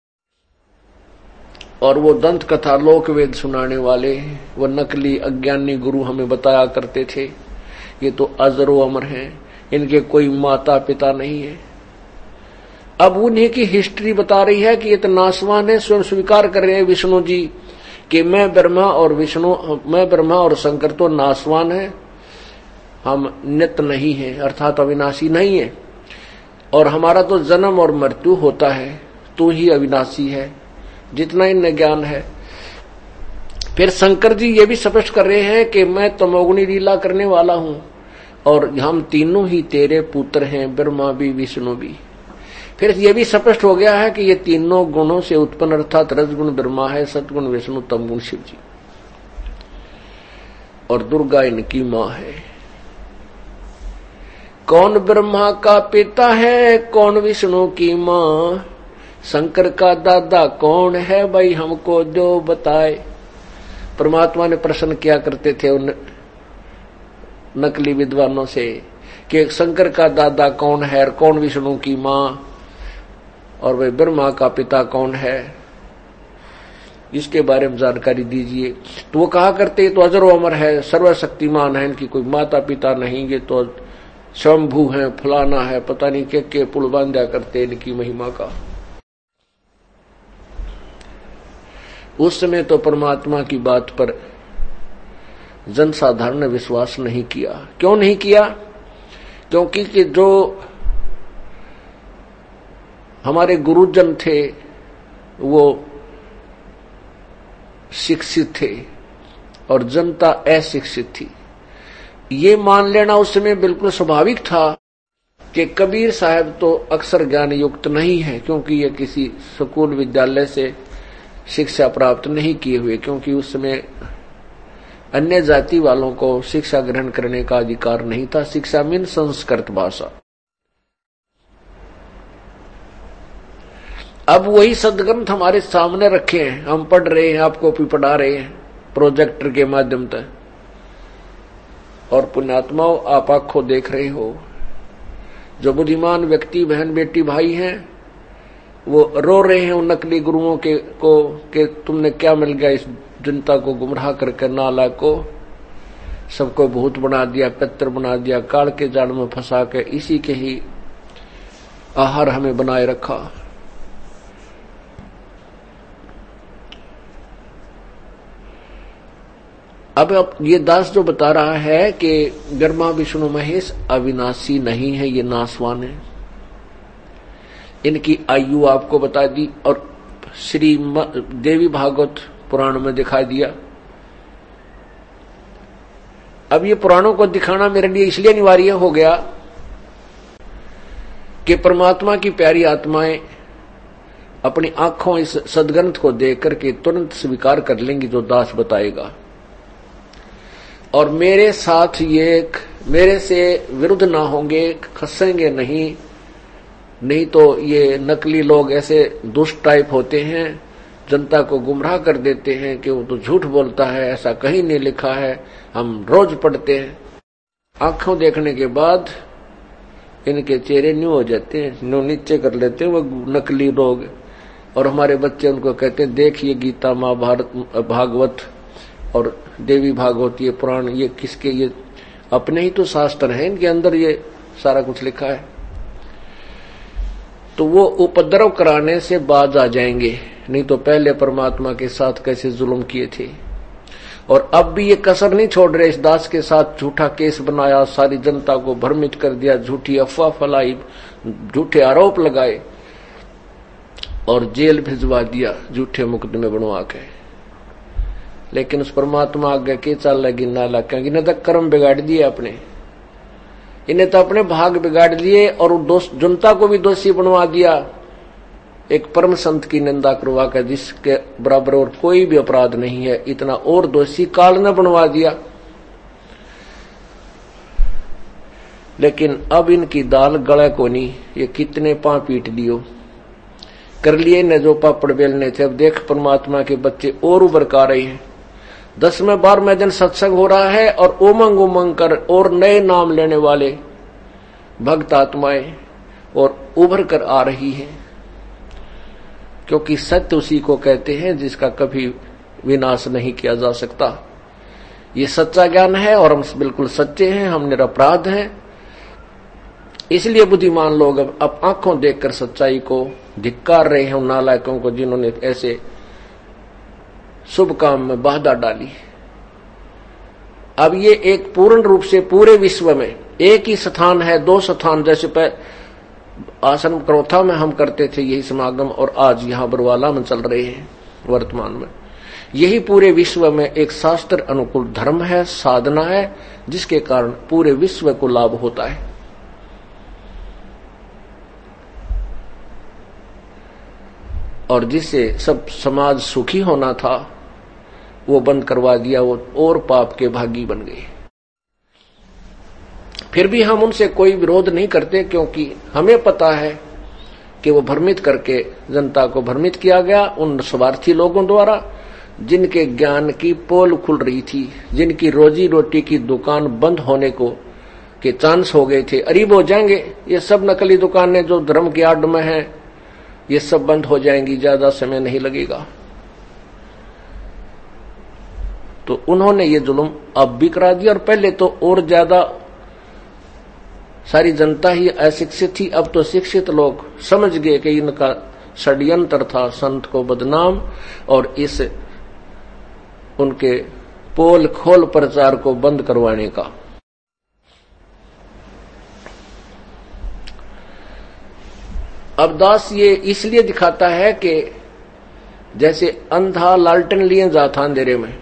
और वो दंत कथा लोक वेद सुनाने वाले वो नकली अज्ञानी गुरु हमें बताया करते थे, ये तो अजरो अमर हैं, इनके कोई माता पिता नहीं है। अब उन्हीं की हिस्ट्री बता रही है कि ये तो नासवान है। स्वयं स्वीकार कर रहे हैं विष्णु जी कि मैं ब्रह्मा और विष्णु मैं ब्रह्मा और शंकर तो नासवान है, हम नित्य नहीं है अर्थात अविनाशी नहीं है, और हमारा तो जन्म और मृत्यु होता है, तू ही अविनाशी है, जितना इन्हें ज्ञान है। फिर शंकर जी ये भी स्पष्ट कर रहे हैं कि मैं तमोगुणी लीला करने वाला हूं और हम तीनों ही तेरे पुत्र हैं, ब्रह्मा भी विष्णु भी। फिर ये भी स्पष्ट हो गया है कि ये तीनों गुणों से उत्पन्न अर्थात रजगुण ब्रह्मा है, सतगुण विष्णु, तमगुण शिव जी, और दुर्गा इनकी मां है। कौन ब्रह्मा का पिता है, कौन विष्णु की मां, शंकर का दादा कौन है, भाई हमको जो बताए। परमात्मा ने प्रश्न किया करते थे उन नकली विद्वानों से कि शंकर का दादा कौन है और कौन विष्णु की मां, और वह ब्रह्मा का पिता कौन है, इसके बारे में जानकारी दीजिए। तो वो कहा करते तो अजरो अमर है, सर्वशक्तिमान है, इनकी कोई माता पिता नहीं, ये तो शंभु है, फलाना है, पता नहीं क्या के पुल बांधा करते इनकी महिमा का। उस समय तो परमात्मा की बात पर जनसाधारण ने विश्वास नहीं किया। क्यों नहीं किया? क्योंकि कि जो हमारे गुरुजन थे वो शिक्षित थे और जनता अशिक्षित थी। ये मान लेना उस समय बिल्कुल स्वाभाविक था कि कबीर साहब तो अक्षर ज्ञान युक्त नहीं है, क्योंकि ये किसी स्कूल विद्यालय से शिक्षा प्राप्त नहीं किए हुए, क्योंकि उस समय अन्य जाति वालों को शिक्षा ग्रहण करने का अधिकार नहीं था। शिक्षा मीन संस्कृत भाषा। अब वही सदग्रंथ हमारे सामने रखे हैं, हम पढ़ रहे हैं, आपको भी पढ़ा रहे हैं प्रोजेक्टर के माध्यम से, और पुण्यात्माओं आप आंखों देख रहे हो। जो बुद्धिमान व्यक्ति, बहन बेटी भाई हैं, वो रो रहे हैं उन नकली गुरुओं के को कि तुमने क्या मिल गया इस जनता को गुमराह करके, नाला को सबको भूत बना दिया, पितर बना दिया, काल के जाल में फंसा के इसी के ही आहार हमें बनाए रखा। अब अब ये दास जो बता रहा है कि ब्रह्मा विष्णु महेश अविनाशी नहीं है, ये नाशवान है। इनकी आयु आपको बता दी और श्री देवी भागवत पुराण में दिखा दिया। अब ये पुराणों को दिखाना मेरे लिए इसलिए अनिवार्य हो गया कि परमात्मा की प्यारी आत्माएं अपनी आंखों इस सदग्रंथ को देख करके तुरंत स्वीकार कर लेंगी जो दास बताएगा, और मेरे साथ ये मेरे से विरुद्ध ना होंगे, खसेंगे नहीं। नहीं तो ये नकली लोग ऐसे दुष्ट टाइप होते हैं, जनता को गुमराह कर देते हैं कि वो तो झूठ बोलता है, ऐसा कहीं नहीं लिखा है, हम रोज पढ़ते हैं। आंखों देखने के बाद इनके चेहरे न्यू हो जाते हैं, न्यू नीचे कर लेते हैं वो नकली लोग, और हमारे बच्चे उनको कहते हैं देख ये गीता महाभारत भागवत और देवी भागवत, ये पुराण, ये किसके, ये अपने ही तो शास्त्र हैं, इनके अंदर ये सारा कुछ लिखा है। तो वो उपद्रव कराने से बाज आ जाएंगे, नहीं तो पहले परमात्मा के साथ कैसे जुल्म किए थे। और अब भी ये कसर नहीं छोड़ रहे, इस दास के साथ झूठा केस बनाया, सारी जनता को भ्रमित कर दिया, झूठी अफवाह फैलाई, झूठे आरोप लगाए और जेल भिजवा दिया झूठे मुकदमे बनवा के। लेकिन उस परमात्मा आगे के चल लगी नाला, क्योंकि इन्हें तो कर्म बिगाड़ दिए अपने, इन्हें तो अपने भाग बिगाड़ दिए और जनता को भी दोषी बनवा दिया। एक परम संत की निंदा करवा कर जिसके बराबर और कोई भी अपराध नहीं है, इतना और दोषी काल ने बनवा दिया। लेकिन अब इनकी दाल गले को नहीं, ये कितने पां पीट दियो कर लिए ने जो पापड़ बेलने थे। अब देख परमात्मा के बच्चे और उभर का रहे हैं, दस में बार में दिन सत्संग हो रहा है और उमंग उमंग कर और नए नाम लेने वाले भक्त आत्माएं और उभर कर आ रही हैं, क्योंकि सत्य उसी को कहते हैं जिसका कभी विनाश नहीं किया जा सकता। ये सच्चा ज्ञान है और हम बिल्कुल सच्चे हैं, हम निरपराध हैं। इसलिए बुद्धिमान लोग अब, अब आंखों देखकर सच्चाई को धिक्कार रहे हैं उन नालायकों को जिन्होंने ऐसे शुभ काम में बाधा डाली। अब ये एक पूर्ण रूप से पूरे विश्व में एक ही स्थान है, दो स्थान जैसे पर आश्रम क्रोथा में हम करते थे यही समागम, और आज यहाँ बरवाला में चल रहे हैं वर्तमान में। यही पूरे विश्व में एक शास्त्र अनुकूल धर्म है, साधना है, जिसके कारण पूरे विश्व को लाभ होता है। और जिससे सब समाज सुखी होना था वो बंद करवा दिया, वो और पाप के भागी बन गए। फिर भी हम उनसे कोई विरोध नहीं करते, क्योंकि हमें पता है कि वो भ्रमित करके जनता को भ्रमित किया गया उन स्वार्थी लोगों द्वारा, जिनके ज्ञान की पोल खुल रही थी, जिनकी रोजी रोटी की दुकान बंद होने को के चांस हो गए थे, अरीब हो जाएंगे। ये सब नकली दुकानें जो धर्म के आड़ में हैं, ये सब बंद हो जाएंगी, ज्यादा समय नहीं लगेगा। तो उन्होंने ये जुल्म अब भी करा दिया, और पहले तो और ज्यादा सारी जनता ही अशिक्षित थी। अब तो शिक्षित लोग समझ गए कि इनका षड्यंत्र था संत को बदनाम और इस उनके पोल खोल प्रचार को बंद करवाने का। अब दास ये इसलिए दिखाता है कि जैसे अंधा लालटेन लिए जाता अंधेरे में,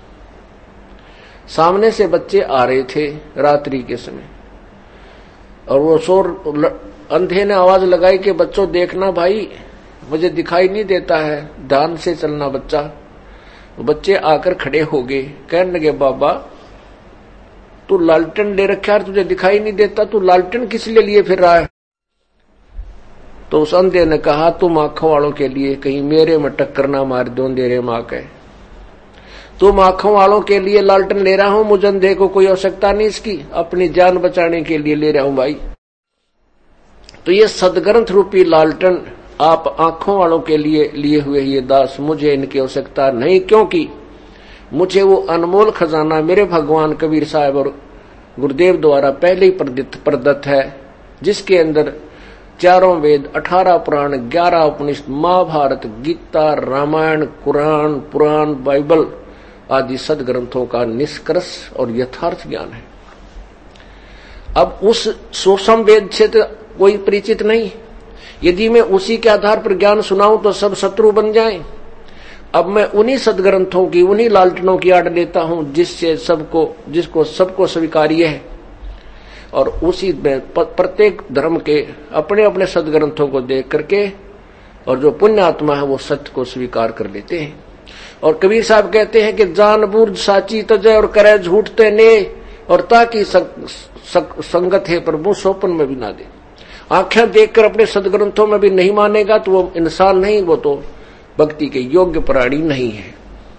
सामने से बच्चे आ रहे थे रात्रि के समय, और वो शोर अंधे ने आवाज लगाई कि बच्चों देखना भाई, मुझे दिखाई नहीं देता है, ध्यान से चलना बच्चा। बच्चे आकर खड़े हो गए, कहने लगे बाबा तू लालटेन ले रखा है, तुझे दिखाई नहीं देता, तू लालटेन किस लिए लिए फिर रहा है? तो उस अंधे ने कहा तुम आंखों वालों के लिए कहीं मेरे में टक्कर ना मार दो अंधेरे मां के, तुम आंखों वालों के लिए लालटेन ले रहा हूं, मुझे अंधे को कोई आवश्यकता नहीं इसकी, अपनी जान बचाने के लिए ले रहा हूं भाई। तो ये सदग्रंथ रूपी लालटेन आप आंखों वालों के लिए लिए हुए ये दास, मुझे इनकी आवश्यकता नहीं, क्योंकि मुझे वो अनमोल खजाना मेरे भगवान कबीर साहब और गुरुदेव द्वारा पहले ही प्रदत्त है, जिसके अंदर चारों वेद, अठारह पुराण, ग्यारह उपनिषद, महाभारत, गीता, रामायण, कुरान, पुराण, बाइबल आदि सदग्रंथों का निष्कर्ष और यथार्थ ज्ञान है। अब उस सूक्ष्म वेद से तो कोई परिचित नहीं, यदि मैं उसी के आधार पर ज्ञान सुनाऊं तो सब शत्रु बन जाएं। अब मैं उन्हीं सदग्रंथों की, उन्हीं लालटनों की आड़ लेता हूं जिससे सबको, जिसको सबको स्वीकार्य है, और उसी में प्रत्येक धर्म के अपने अपने सदग्रंथों को देख करके और जो पुण्य आत्मा है वो सत्य को स्वीकार कर लेते हैं। और कबीर साहब कहते हैं कि जान बूझ साची तजय और करे झूठ ते ने, और ताकि संगत है प्रभु सोपन में भी ना दे। आंखें देखकर अपने सदग्रंथों में भी नहीं मानेगा तो वो इंसान नहीं, वो तो भक्ति के योग्य प्राणी नहीं है।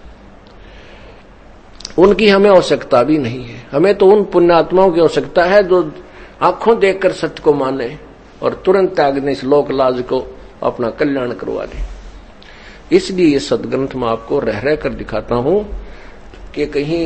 उनकी हमें आवश्यकता भी नहीं है, हमें तो उन पुण्यात्माओं की आवश्यकता है जो आंखों देखकर सत्य को माने और तुरंत त्यागने इस लोक लाज को अपना कल्याण करवा दे। इसलिए ये सदग्रंथ मैं आपको रह रह कर दिखाता हूं कि कहीं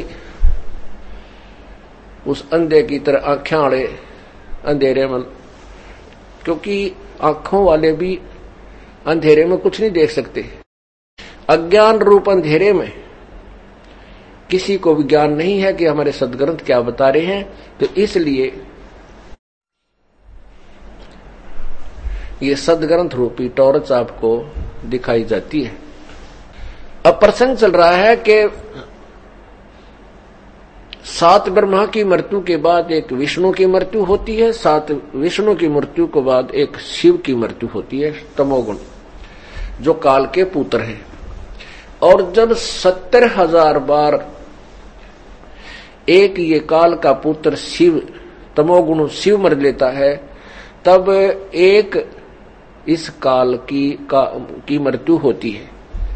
उस अंधे की तरह आंखें वाले अंधेरे में, क्योंकि आंखों वाले भी अंधेरे में कुछ नहीं देख सकते। अज्ञान रूप अंधेरे में किसी को भी ज्ञान नहीं है कि हमारे सदग्रंथ क्या बता रहे हैं, तो इसलिए ये सदग्रंथ रूपी टॉर्च आपको दिखाई जाती है। अब प्रसंग चल रहा है कि सात ब्रह्मा की मृत्यु के बाद एक विष्णु की मृत्यु होती है, सात विष्णु की मृत्यु के बाद एक शिव की मृत्यु होती है, तमोगुण, जो काल के पुत्र हैं। और जब सत्तर हजार बार एक ये काल का पुत्र शिव, तमोगुण शिव मर लेता है, तब एक इस काल की का, की मृत्यु होती है,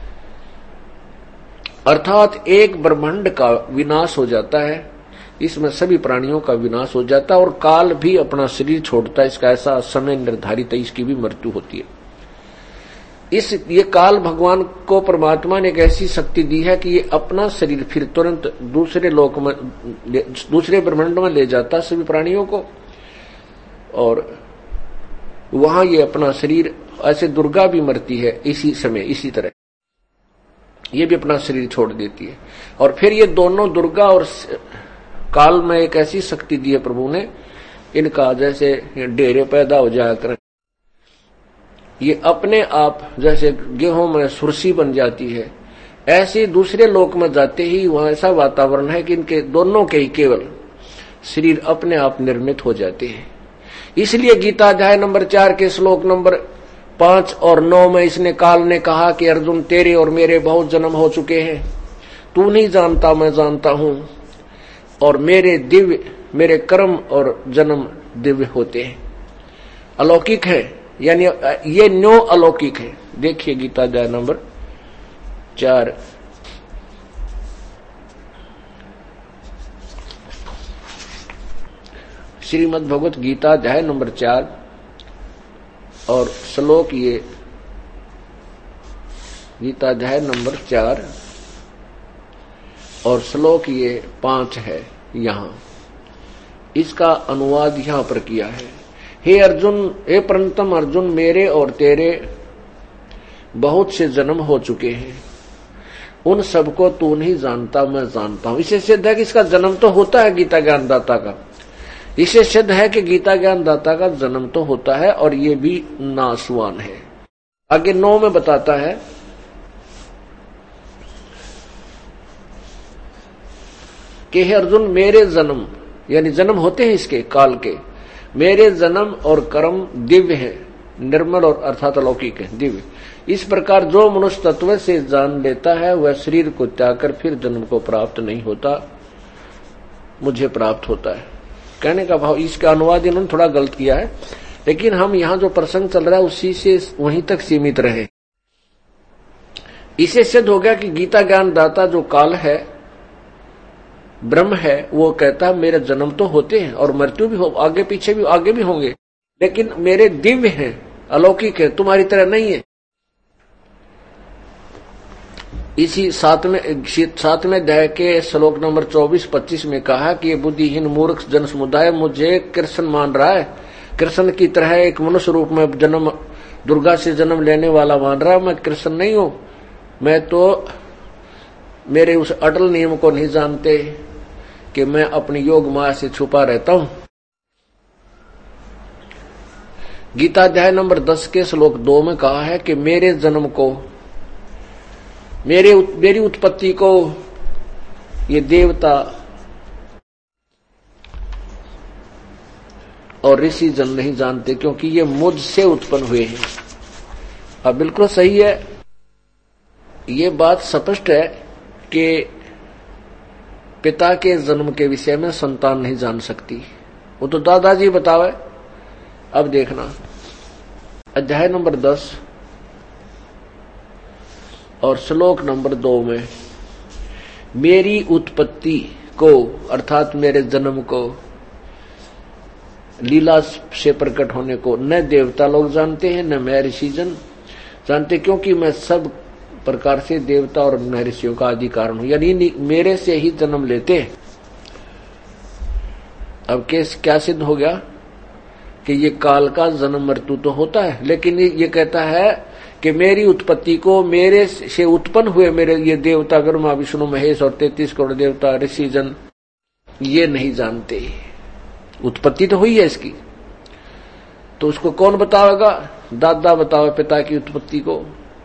अर्थात एक ब्रह्मांड का विनाश हो जाता है। इसमें सभी प्राणियों का विनाश हो जाता है और काल भी अपना शरीर छोड़ता है। इसका ऐसा समय निर्धारित है, इसकी भी मृत्यु होती है। इस ये काल भगवान को परमात्मा ने एक ऐसी शक्ति दी है कि ये अपना शरीर फिर तुरंत दूसरे लोक में, दूसरे ब्रह्मांड में ले जाता है सभी प्राणियों को, और वहां ये अपना शरीर, ऐसे दुर्गा भी मरती है इसी समय, इसी तरह ये भी अपना शरीर छोड़ देती है। और फिर ये दोनों, दुर्गा और काल में एक ऐसी शक्ति दी है प्रभु ने, इनका जैसे डेरे पैदा हो जाया करें, ये अपने आप जैसे गेहूं में सुरसी बन जाती है, ऐसे दूसरे लोक में जाते ही वहां ऐसा वातावरण है कि इनके दोनों के ही केवल शरीर अपने आप निर्मित हो जाते हैं। इसलिए गीता अध्याय नंबर चार के श्लोक नंबर पांच और नौ में इसने काल ने कहा कि अर्जुन तेरे और मेरे बहुत जन्म हो चुके हैं, तू नहीं जानता मैं जानता हूं, और मेरे दिव्य, मेरे कर्म और जन्म दिव्य होते हैं, अलौकिक है, यानी ये न्यो अलौकिक है। देखिए गीता अध्याय नंबर चार, श्रीमद् भगवत गीता अध्याय नंबर चार और श्लोक, ये गीता अध्याय नंबर चार और श्लोक ये पांच है। यहां इसका अनुवाद यहां पर किया है। हे अर्जुन, हे प्रणतम अर्जुन, मेरे और तेरे बहुत से जन्म हो चुके हैं, उन सबको तू नहीं जानता, मैं जानता हूं। इसे सिद्ध है कि इसका जन्म तो होता है गीता ज्ञानदाता का। इसे सिद्ध है कि गीता ज्ञानदाता का जन्म तो होता है और ये भी नासवान है। आगे नौ में बताता है कि हे अर्जुन, मेरे जन्म यानी जन्म होते हैं इसके काल के, मेरे जन्म और कर्म दिव्य है, निर्मल और अर्थात अलौकिक है, दिव्य। इस प्रकार जो मनुष्य तत्व से जान लेता है वह शरीर को त्याग कर फिर जन्म को प्राप्त नहीं होता, मुझे प्राप्त होता है। कहने का भाव, इसका अनुवाद इन्होंने थोड़ा गलत किया है, लेकिन हम यहां जो प्रसंग चल रहा है उसी से वहीं तक सीमित रहे। इसे सिद्ध हो गया कि गीता ज्ञान दाता जो काल है, ब्रह्म है, वो कहता है मेरे जन्म तो होते हैं और मृत्यु भी हो, आगे पीछे भी आगे भी होंगे, लेकिन मेरे दिव्य हैं, अलौकिक है, तुम्हारी तरह नहीं है। इसी सातवें सातवें अध्याय के श्लोक नंबर चौबीस पच्चीस में कहा कि ये बुद्धिहीन मूर्ख जन समुदाय मुझे कृष्ण मान रहा है, कृष्ण की तरह एक मनुष्य रूप में जन्म, दुर्गा से जन्म लेने वाला मान रहा है। मैं कृष्ण नहीं हूं, मैं तो मेरे उस अटल नियम को नहीं जानते कि मैं अपनी योग माया से छुपा रहता हूं। गीता अध्याय नंबर दस के श्लोक दो में कहा है कि मेरे जन्म को, मेरे मेरी उत्पत्ति को ये देवता और ऋषि जन नहीं जानते, क्योंकि ये मुझसे उत्पन्न हुए हैं। अब बिल्कुल सही है, ये बात स्पष्ट है कि पिता के जन्म के विषय में संतान नहीं जान सकती, वो तो दादाजी बतावे। अब देखना अध्याय नंबर दस और श्लोक नंबर दो में, मेरी उत्पत्ति को अर्थात मेरे जन्म को, लीला से प्रकट होने को न देवता लोग जानते हैं न मैं ऋषिजन जानते, क्योंकि मैं सब प्रकार से देवता और महर्षियों का आदि कारण हूं, यानी मेरे से ही जन्म लेते हैं। अब केस क्या सिद्ध हो गया कि ये काल का जन्म मृत्यु तो होता है, लेकिन ये कहता है कि मेरी उत्पत्ति को, मेरे से उत्पन्न हुए मेरे ये देवता ब्रह्मा विष्णु महेश और तैतीस करोड़ देवता ऋषि जन ये नहीं जानते। उत्पत्ति तो हुई है इसकी, तो उसको कौन बतावेगा? दादा बतावे पिता की उत्पत्ति को।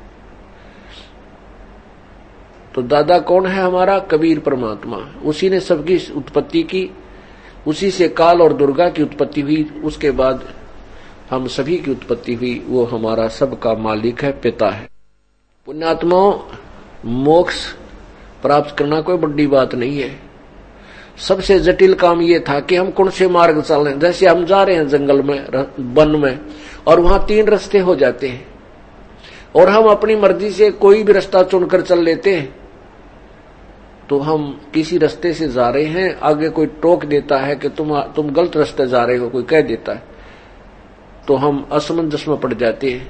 तो दादा कौन है हमारा? कबीर परमात्मा, उसी ने सबकी उत्पत्ति की, उसी से काल और दुर्गा की उत्पत्ति हुई, उसके बाद हम सभी की उत्पत्ति हुई। वो हमारा सबका मालिक है, पिता है। पुण्यात्माओं, मोक्ष प्राप्त करना कोई बड़ी बात नहीं है। सबसे जटिल काम ये था कि हम कौन से मार्ग चलें। जैसे हम जा रहे हैं जंगल में, वन में, और वहां तीन रास्ते हो जाते हैं और हम अपनी मर्जी से कोई भी रास्ता चुनकर चल लेते हैं, तो हम किसी रास्ते से जा रहे हैं, आगे कोई टोक देता है कि तुम तुम गलत रास्ते जा रहे हो, कोई कह देता है, तो हम असमंजस में पड़ जाते हैं।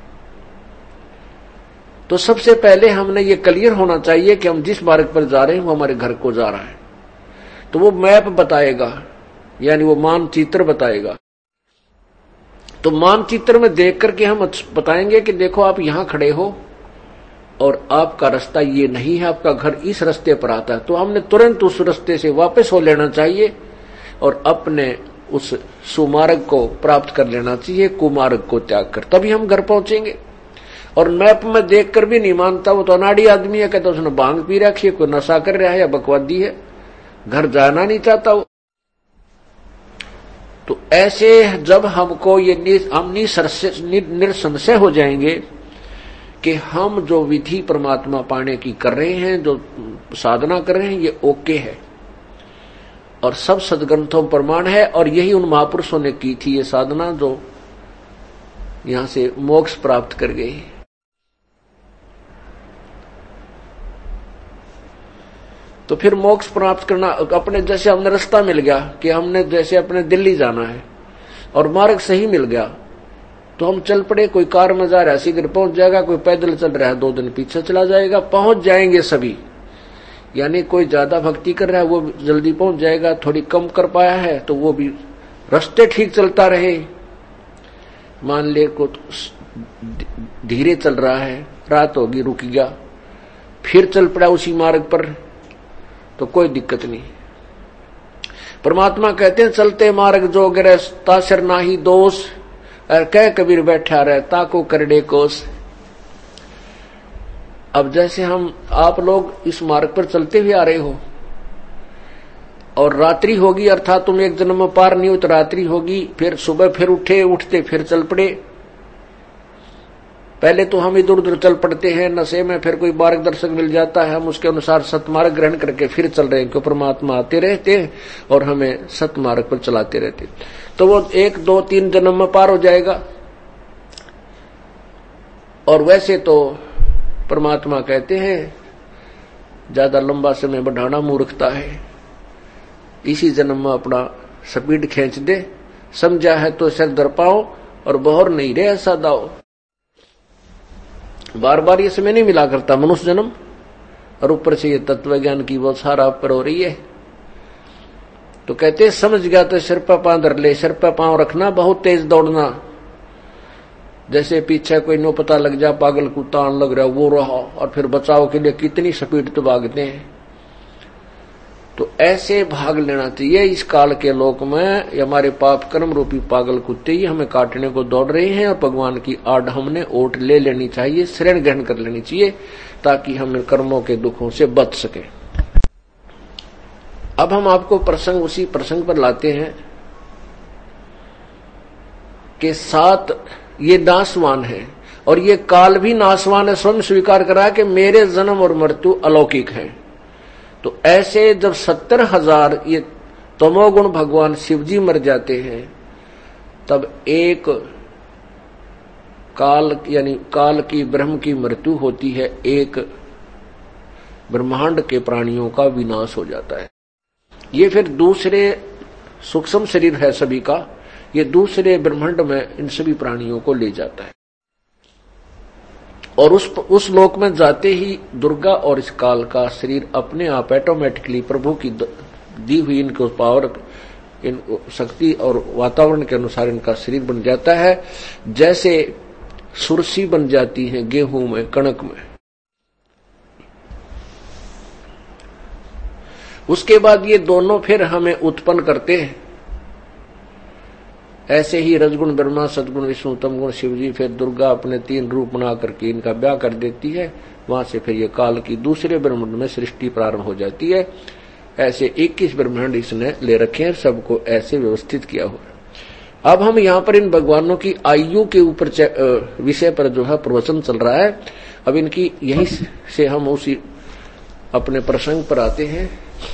तो सबसे पहले हमने ये क्लियर होना चाहिए कि हम जिस मार्ग पर जा रहे हैं वो हमारे घर को जा रहा है। तो वो मैप बताएगा, यानी वो मानचित्र बताएगा। तो मानचित्र में देख करके हम बताएंगे कि देखो आप यहां खड़े हो और आपका रास्ता ये नहीं है, आपका घर इस रास्ते पर आता है। तो हमने तुरंत उस रास्ते से वापस हो लेना चाहिए और अपने उस सुमार्ग को प्राप्त कर लेना चाहिए, कुमार्ग को त्याग कर, तभी हम घर पहुंचेंगे। और मैप में देखकर भी नहीं मानता, वो तो अनाड़ी आदमी है, कहता उसने भांग पी रखी है, कोई नशा कर रहा है या बकवादी है, घर जाना नहीं चाहता वो। तो ऐसे जब हमको ये हम निसंशय हो जाएंगे कि हम जो विधि परमात्मा पाने की कर रहे हैं, जो साधना कर रहे हैं, ये ओके है और सब सदग्रंथों प्रमाण है, और यही उन महापुरुषों ने की थी ये साधना जो यहां से मोक्ष प्राप्त कर गए। तो फिर मोक्ष प्राप्त करना, अपने जैसे हमने रास्ता मिल गया कि हमने जैसे अपने दिल्ली जाना है और मार्ग सही मिल गया, तो हम चल पड़े। कोई कार में जा रहा है शीघ्र पहुंच जाएगा, कोई पैदल चल रहा है दो दिन पीछे चला जाएगा, पहुंच जाएंगे सभी। यानी कोई ज्यादा भक्ति कर रहा है वो जल्दी पहुंच जाएगा, थोड़ी कम कर पाया है तो वो भी रास्ते ठीक चलता रहे। मान ले को धीरे चल रहा है, रात होगी रुक गया, फिर चल पड़ा उसी मार्ग पर, तो कोई दिक्कत नहीं। परमात्मा कहते हैं चलते मार्ग जो गिरे तासर नाही दोष, और कह कबीर बैठा रहता को करड़े कोस। अब जैसे हम आप लोग इस मार्ग पर चलते हुए आ रहे हो और रात्रि होगी, अर्थात तुम एक जन्म में पार नहीं हो तो रात्रि होगी, फिर सुबह फिर उठे, उठते फिर चल पड़े। पहले तो हम इधर उधर चल पड़ते हैं नशे में, फिर कोई मार्गदर्शक मिल जाता है, हम उसके अनुसार सतमार्ग ग्रहण करके फिर चल रहे हैं, क्यों परमात्मा आते रहते हैं और हमें सतमार्ग पर चलाते रहते। तो वो एक दो तीन जन्म में पार हो जाएगा। और वैसे तो परमात्मा कहते हैं ज्यादा लंबा समय बढ़ाना मूर्खता है, इसी जन्म में अपना स्पीड खींच दे, समझा है तो सिर दर पाओ और बहर नहीं रे ऐसा दाओ। बार बार ये समय नहीं मिला करता मनुष्य जन्म, और ऊपर से ये तत्व ज्ञान की बहुत सारा पर हो रही है। तो कहते हैं समझ गया तो सिर पर पांव धर ले, सिर पर पांव रखना, बहुत तेज दौड़ना, जैसे पीछे कोई नो पता लग जा पागल को तान लग रहा वो रहा, और फिर बचाव के लिए कितनी स्पीड तो भागते हैं। तो ऐसे भाग लेना चाहिए। इस काल के लोक में हमारे पाप कर्म रूपी पागल कुत्ते ही हमें काटने को दौड़ रहे हैं, और भगवान की आड़ हमने ओट ले लेनी चाहिए, शरण ग्रहण कर लेनी चाहिए, ताकि हम कर्मों के दुखों से बच सके। अब हम आपको प्रसंग उसी प्रसंग पर लाते हैं कि सात ये नाशवान है और ये काल भी नाशवान है। स्वयं स्वीकार करा कि मेरे जन्म और मृत्यु अलौकिक है। तो ऐसे जब सत्तर हजार ये तमोगुण भगवान शिवजी मर जाते हैं, तब एक काल यानी काल की ब्रह्म की मृत्यु होती है, एक ब्रह्मांड के प्राणियों का विनाश हो जाता है। ये फिर दूसरे सूक्ष्म शरीर है सभी का, ये दूसरे ब्रह्मांड में इन सभी प्राणियों को ले जाता है। और उस उस लोक में जाते ही दुर्गा और इस काल का शरीर अपने आप ऑटोमेटिकली प्रभु की दी हुई इनको पावर, इन शक्ति और वातावरण के अनुसार इनका शरीर बन जाता है, जैसे सुरसी बन जाती है गेहूं में, कणक में। उसके बाद ये दोनों फिर हमें उत्पन्न करते हैं। ऐसे ही रजगुण ब्रह्मा, सदगुण विष्णु, तमगुण शिवजी, फिर दुर्गा अपने तीन रूप बना करके इनका ब्याह कर देती है। वहां से फिर ये काल की दूसरे ब्रह्मांड में सृष्टि प्रारंभ हो जाती है। ऐसे इक्कीस ब्रह्मांड इसने ले रखे हैं, सबको ऐसे व्यवस्थित किया हुआ। अब हम यहाँ पर इन भगवानों की आयु के ऊपर विषय पर जो है प्रवचन चल रहा है। अब इनकी यहीं से हम उसी अपने प्रसंग पर आते हैं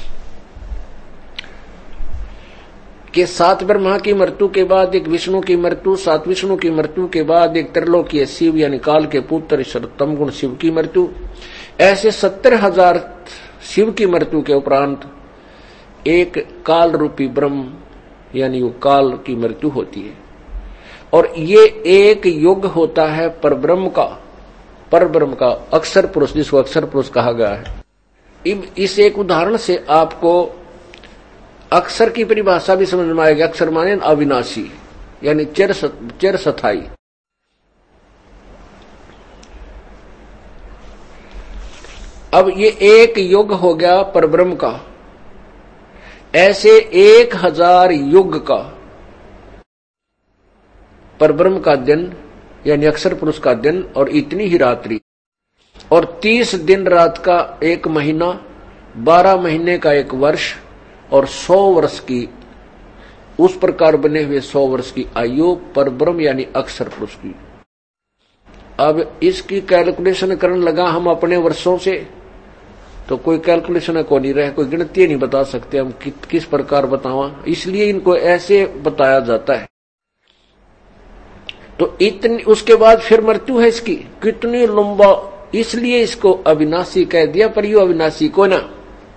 कि सात ब्रह्मा की मृत्यु के बाद एक विष्णु की मृत्यु, सात विष्णु की मृत्यु के बाद एक त्रिलोकीय शिव यानी काल के पुत्र तमगुण शिव की मृत्यु। ऐसे सत्तर हजार शिव की मृत्यु के उपरांत एक काल रूपी ब्रह्म यानी वो काल की मृत्यु होती है। और ये एक युग होता है परब्रह्म का, परब्रह्म का अक्षर पुरुष, जिसको अक्षर पुरुष कहा गया है। इस एक उदाहरण से आपको अक्षर की परिभाषा भी समझ में आएगी। अक्षर माने अविनाशी यानी चिर चिर स्थायी। अब ये एक युग हो गया परब्रह्म का, ऐसे एक हजार युग का परब्रह्म का दिन यानी अक्षर पुरुष का दिन, और इतनी ही रात्रि, और तीस दिन रात का एक महीना, बारह महीने का एक वर्ष, और सौ वर्ष की उस प्रकार बने हुए सौ वर्ष की आयु परब्रह्म यानी अक्षर पुरुष की। अब इसकी कैलकुलेशन करने लगा हम अपने वर्षों से, तो कोई कैलकुलेशन को नहीं रहे, कोई गिनती नहीं बता सकते हम कि, किस प्रकार बतावा, इसलिए इनको ऐसे बताया जाता है। तो इतनी उसके बाद फिर मृत्यु है इसकी, कितनी लंबा, इसलिए इसको अविनाशी कह दिया। पर यू अविनाशी को ना,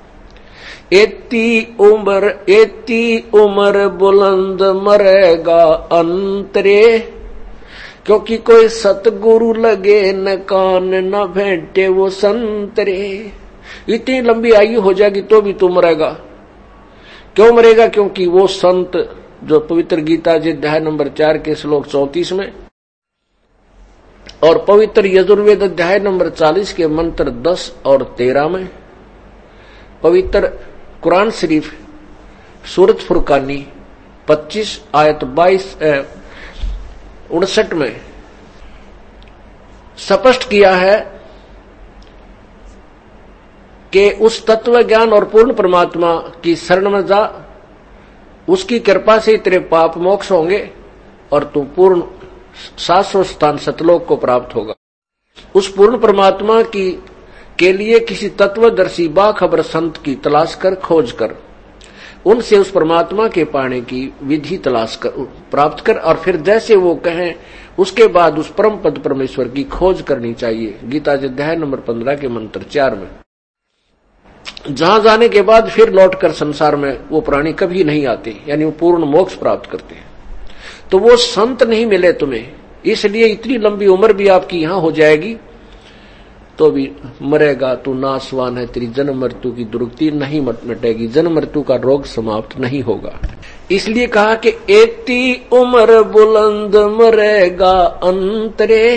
एती उम्र एती उम्र बुलंद मरेगा अंतरे, क्योंकि कोई सतगुरु लगे न कान न भेंटे वो संतरे। इतनी लंबी आयु हो जाएगी तो भी तू मरेगा। क्यों मरेगा? क्योंकि वो संत जो पवित्र गीता जी अध्याय नंबर चार के श्लोक चौतीस में और पवित्र यजुर्वेद अध्याय नंबर चालीस के मंत्र दस और तेरह में, पवित्र कुरान शरीफ सूरत फुरकानी पच्चीस आयत बाईस उनसठ में स्पष्ट किया है कि उस तत्व ज्ञान और पूर्ण परमात्मा की शरण में जा, उसकी कृपा से तेरे पाप मोक्ष होंगे और तू पूर्ण शाश्वत स्थान सतलोक को प्राप्त होगा। उस पूर्ण परमात्मा की के लिए किसी तत्वदर्शी बाखबर संत की तलाश कर, खोज कर, उनसे उस परमात्मा के पाने की विधि तलाश कर, प्राप्त कर, और फिर जैसे वो कहें उसके बाद उस परम पद परमेश्वर की खोज करनी चाहिए। गीता जी अध्याय नंबर पंद्रह के मंत्र चार में, जहां जाने के बाद फिर लौटकर संसार में वो प्राणी कभी नहीं आते, यानी वो पूर्ण मोक्ष प्राप्त करते हैं। तो वो संत नहीं मिले तुम्हें, इसलिए इतनी लंबी उम्र भी आपकी यहां हो जाएगी तो भी मरेगा तू नासवान है, तेरी जन्म मृत्यु की दुर्गति नहीं मिटेगी, जन्म मृत्यु का रोग समाप्त नहीं होगा। इसलिए कहा कि एती उम्र बुलंद मरेगा अंतरे,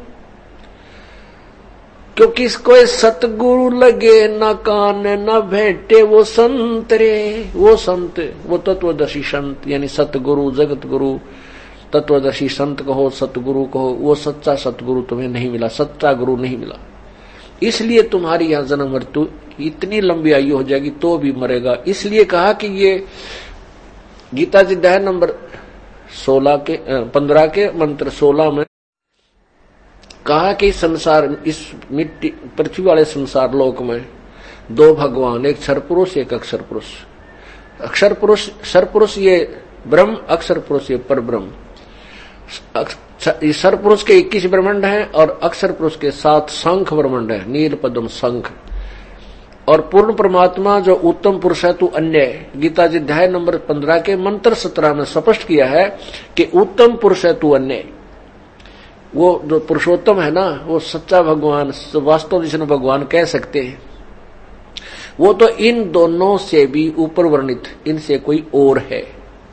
क्योंकि कोई सतगुरु लगे न कान न भेंटे वो संतरे। वो संत, वो तत्वदर्शी संत, यानी सतगुरु, जगत गुरु, तत्वदर्शी संत कहो, सतगुरु कहो, वो सच्चा सतगुरु तुम्हें नहीं मिला, सच्चा गुरु नहीं मिला। इसलिए तुम्हारी यहां जन्म मृत्यु इतनी लंबी आयु हो जाएगी तो भी मरेगा। इसलिए कहा कि ये गीता जी अध्याय नंबर सोलह के पंद्रह के मंत्र सोलह में कहा कि संसार, इस मिट्टी पृथ्वी वाले संसार लोक में दो भगवान, एक क्षर पुरुष एक अक्षर पुरुष। अक्षर पुरुष, क्षर पुरुष ये ब्रह्म, अक्षर पुरुष ये पर ब्रह्म। क्षर पुरुष के इक्कीस ब्रह्मांड हैं और अक्षर पुरुष के सात शंख ब्रह्मांड है, नील पद्म शंख। और पूर्ण परमात्मा जो उत्तम पुरुष है तू अन्य। गीता जी अध्याय नंबर पंद्रह के मंत्र सत्रह में स्पष्ट किया है कि उत्तम पुरुष है तू अन्य। वो जो पुरुषोत्तम है ना, वो सच्चा भगवान, वास्तव जिसने भगवान कह सकते हैं, वो तो इन दोनों से भी ऊपर वर्णित, इनसे कोई और है।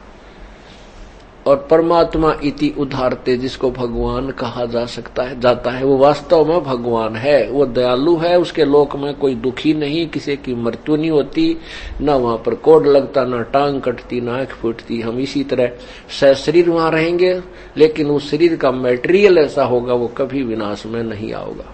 और परमात्मा इति उदारते, जिसको भगवान कहा जा सकता है जाता है, वो वास्तव में भगवान है। वो दयालु है, उसके लोक में कोई दुखी नहीं, किसी की मृत्यु नहीं होती, न वहां पर कोड लगता, न टांग कटती, न आंख फूटती। हम इसी तरह सशरीर वहां रहेंगे, लेकिन उस शरीर का मटेरियल ऐसा होगा वो कभी विनाश में नहीं आओगा।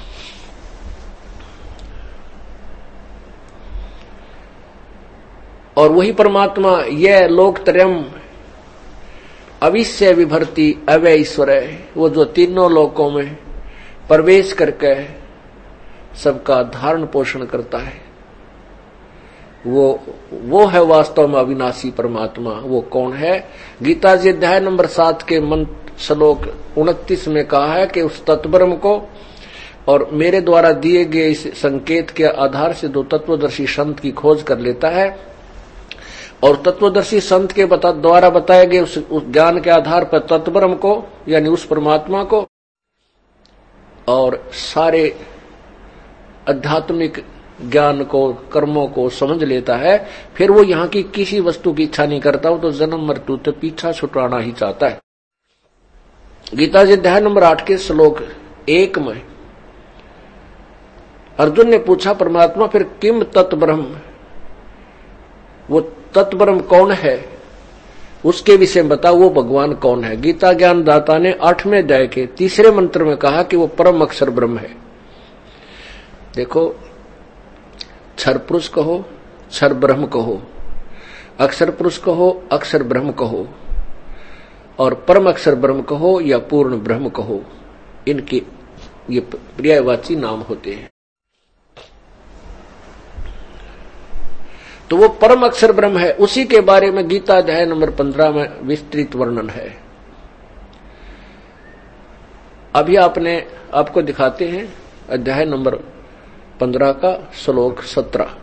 और वही परमात्मा यह लोकत्रयम अविश्य विभर्ति अव्यय ईश्वर है, वो जो तीनों लोकों में प्रवेश करके सबका धारण पोषण करता है, वो वो है वास्तव में अविनाशी परमात्मा। वो कौन है? गीता जी अध्याय नंबर सात के मंत्र श्लोक उनतीस में कहा है कि उस तत्ब्रह्म को और मेरे द्वारा दिए गए इस संकेत के आधार से दो तत्वदर्शी संत की खोज कर लेता है, और तत्वदर्शी संत के बता, द्वारा बताए गए उस, उस ज्ञान के आधार पर तत्ब्रह्म को, यानी उस परमात्मा को और सारे आध्यात्मिक ज्ञान को, कर्मों को समझ लेता है, फिर वो यहाँ की किसी वस्तु की इच्छा नहीं करता, वो तो जन्म मृत्यु तो पीछा छुटवाना ही चाहता है। गीता जी अध्याय नंबर आठ के श्लोक एक में अर्जुन ने पूछा, परमात्मा फिर किम तत्ब्रह्म, वो तत्ब्रह्म कौन है, उसके विषय में बता, वो भगवान कौन है। गीता ज्ञान दाता ने आठवें अध्याय के तीसरे मंत्र में कहा कि वो परम अक्षर ब्रह्म है। देखो, क्षर पुरुष कहो, क्षर ब्रह्म कहो, अक्षर पुरुष कहो, अक्षर ब्रह्म कहो, और परम अक्षर ब्रह्म कहो या पूर्ण ब्रह्म कहो, इनके ये पर्यायवाची नाम होते हैं। तो वो परम अक्षर ब्रह्म है, उसी के बारे में गीता अध्याय नंबर पंद्रह में विस्तृत वर्णन है। अभी आपने आपको दिखाते हैं अध्याय नंबर पंद्रह का श्लोक सत्रह।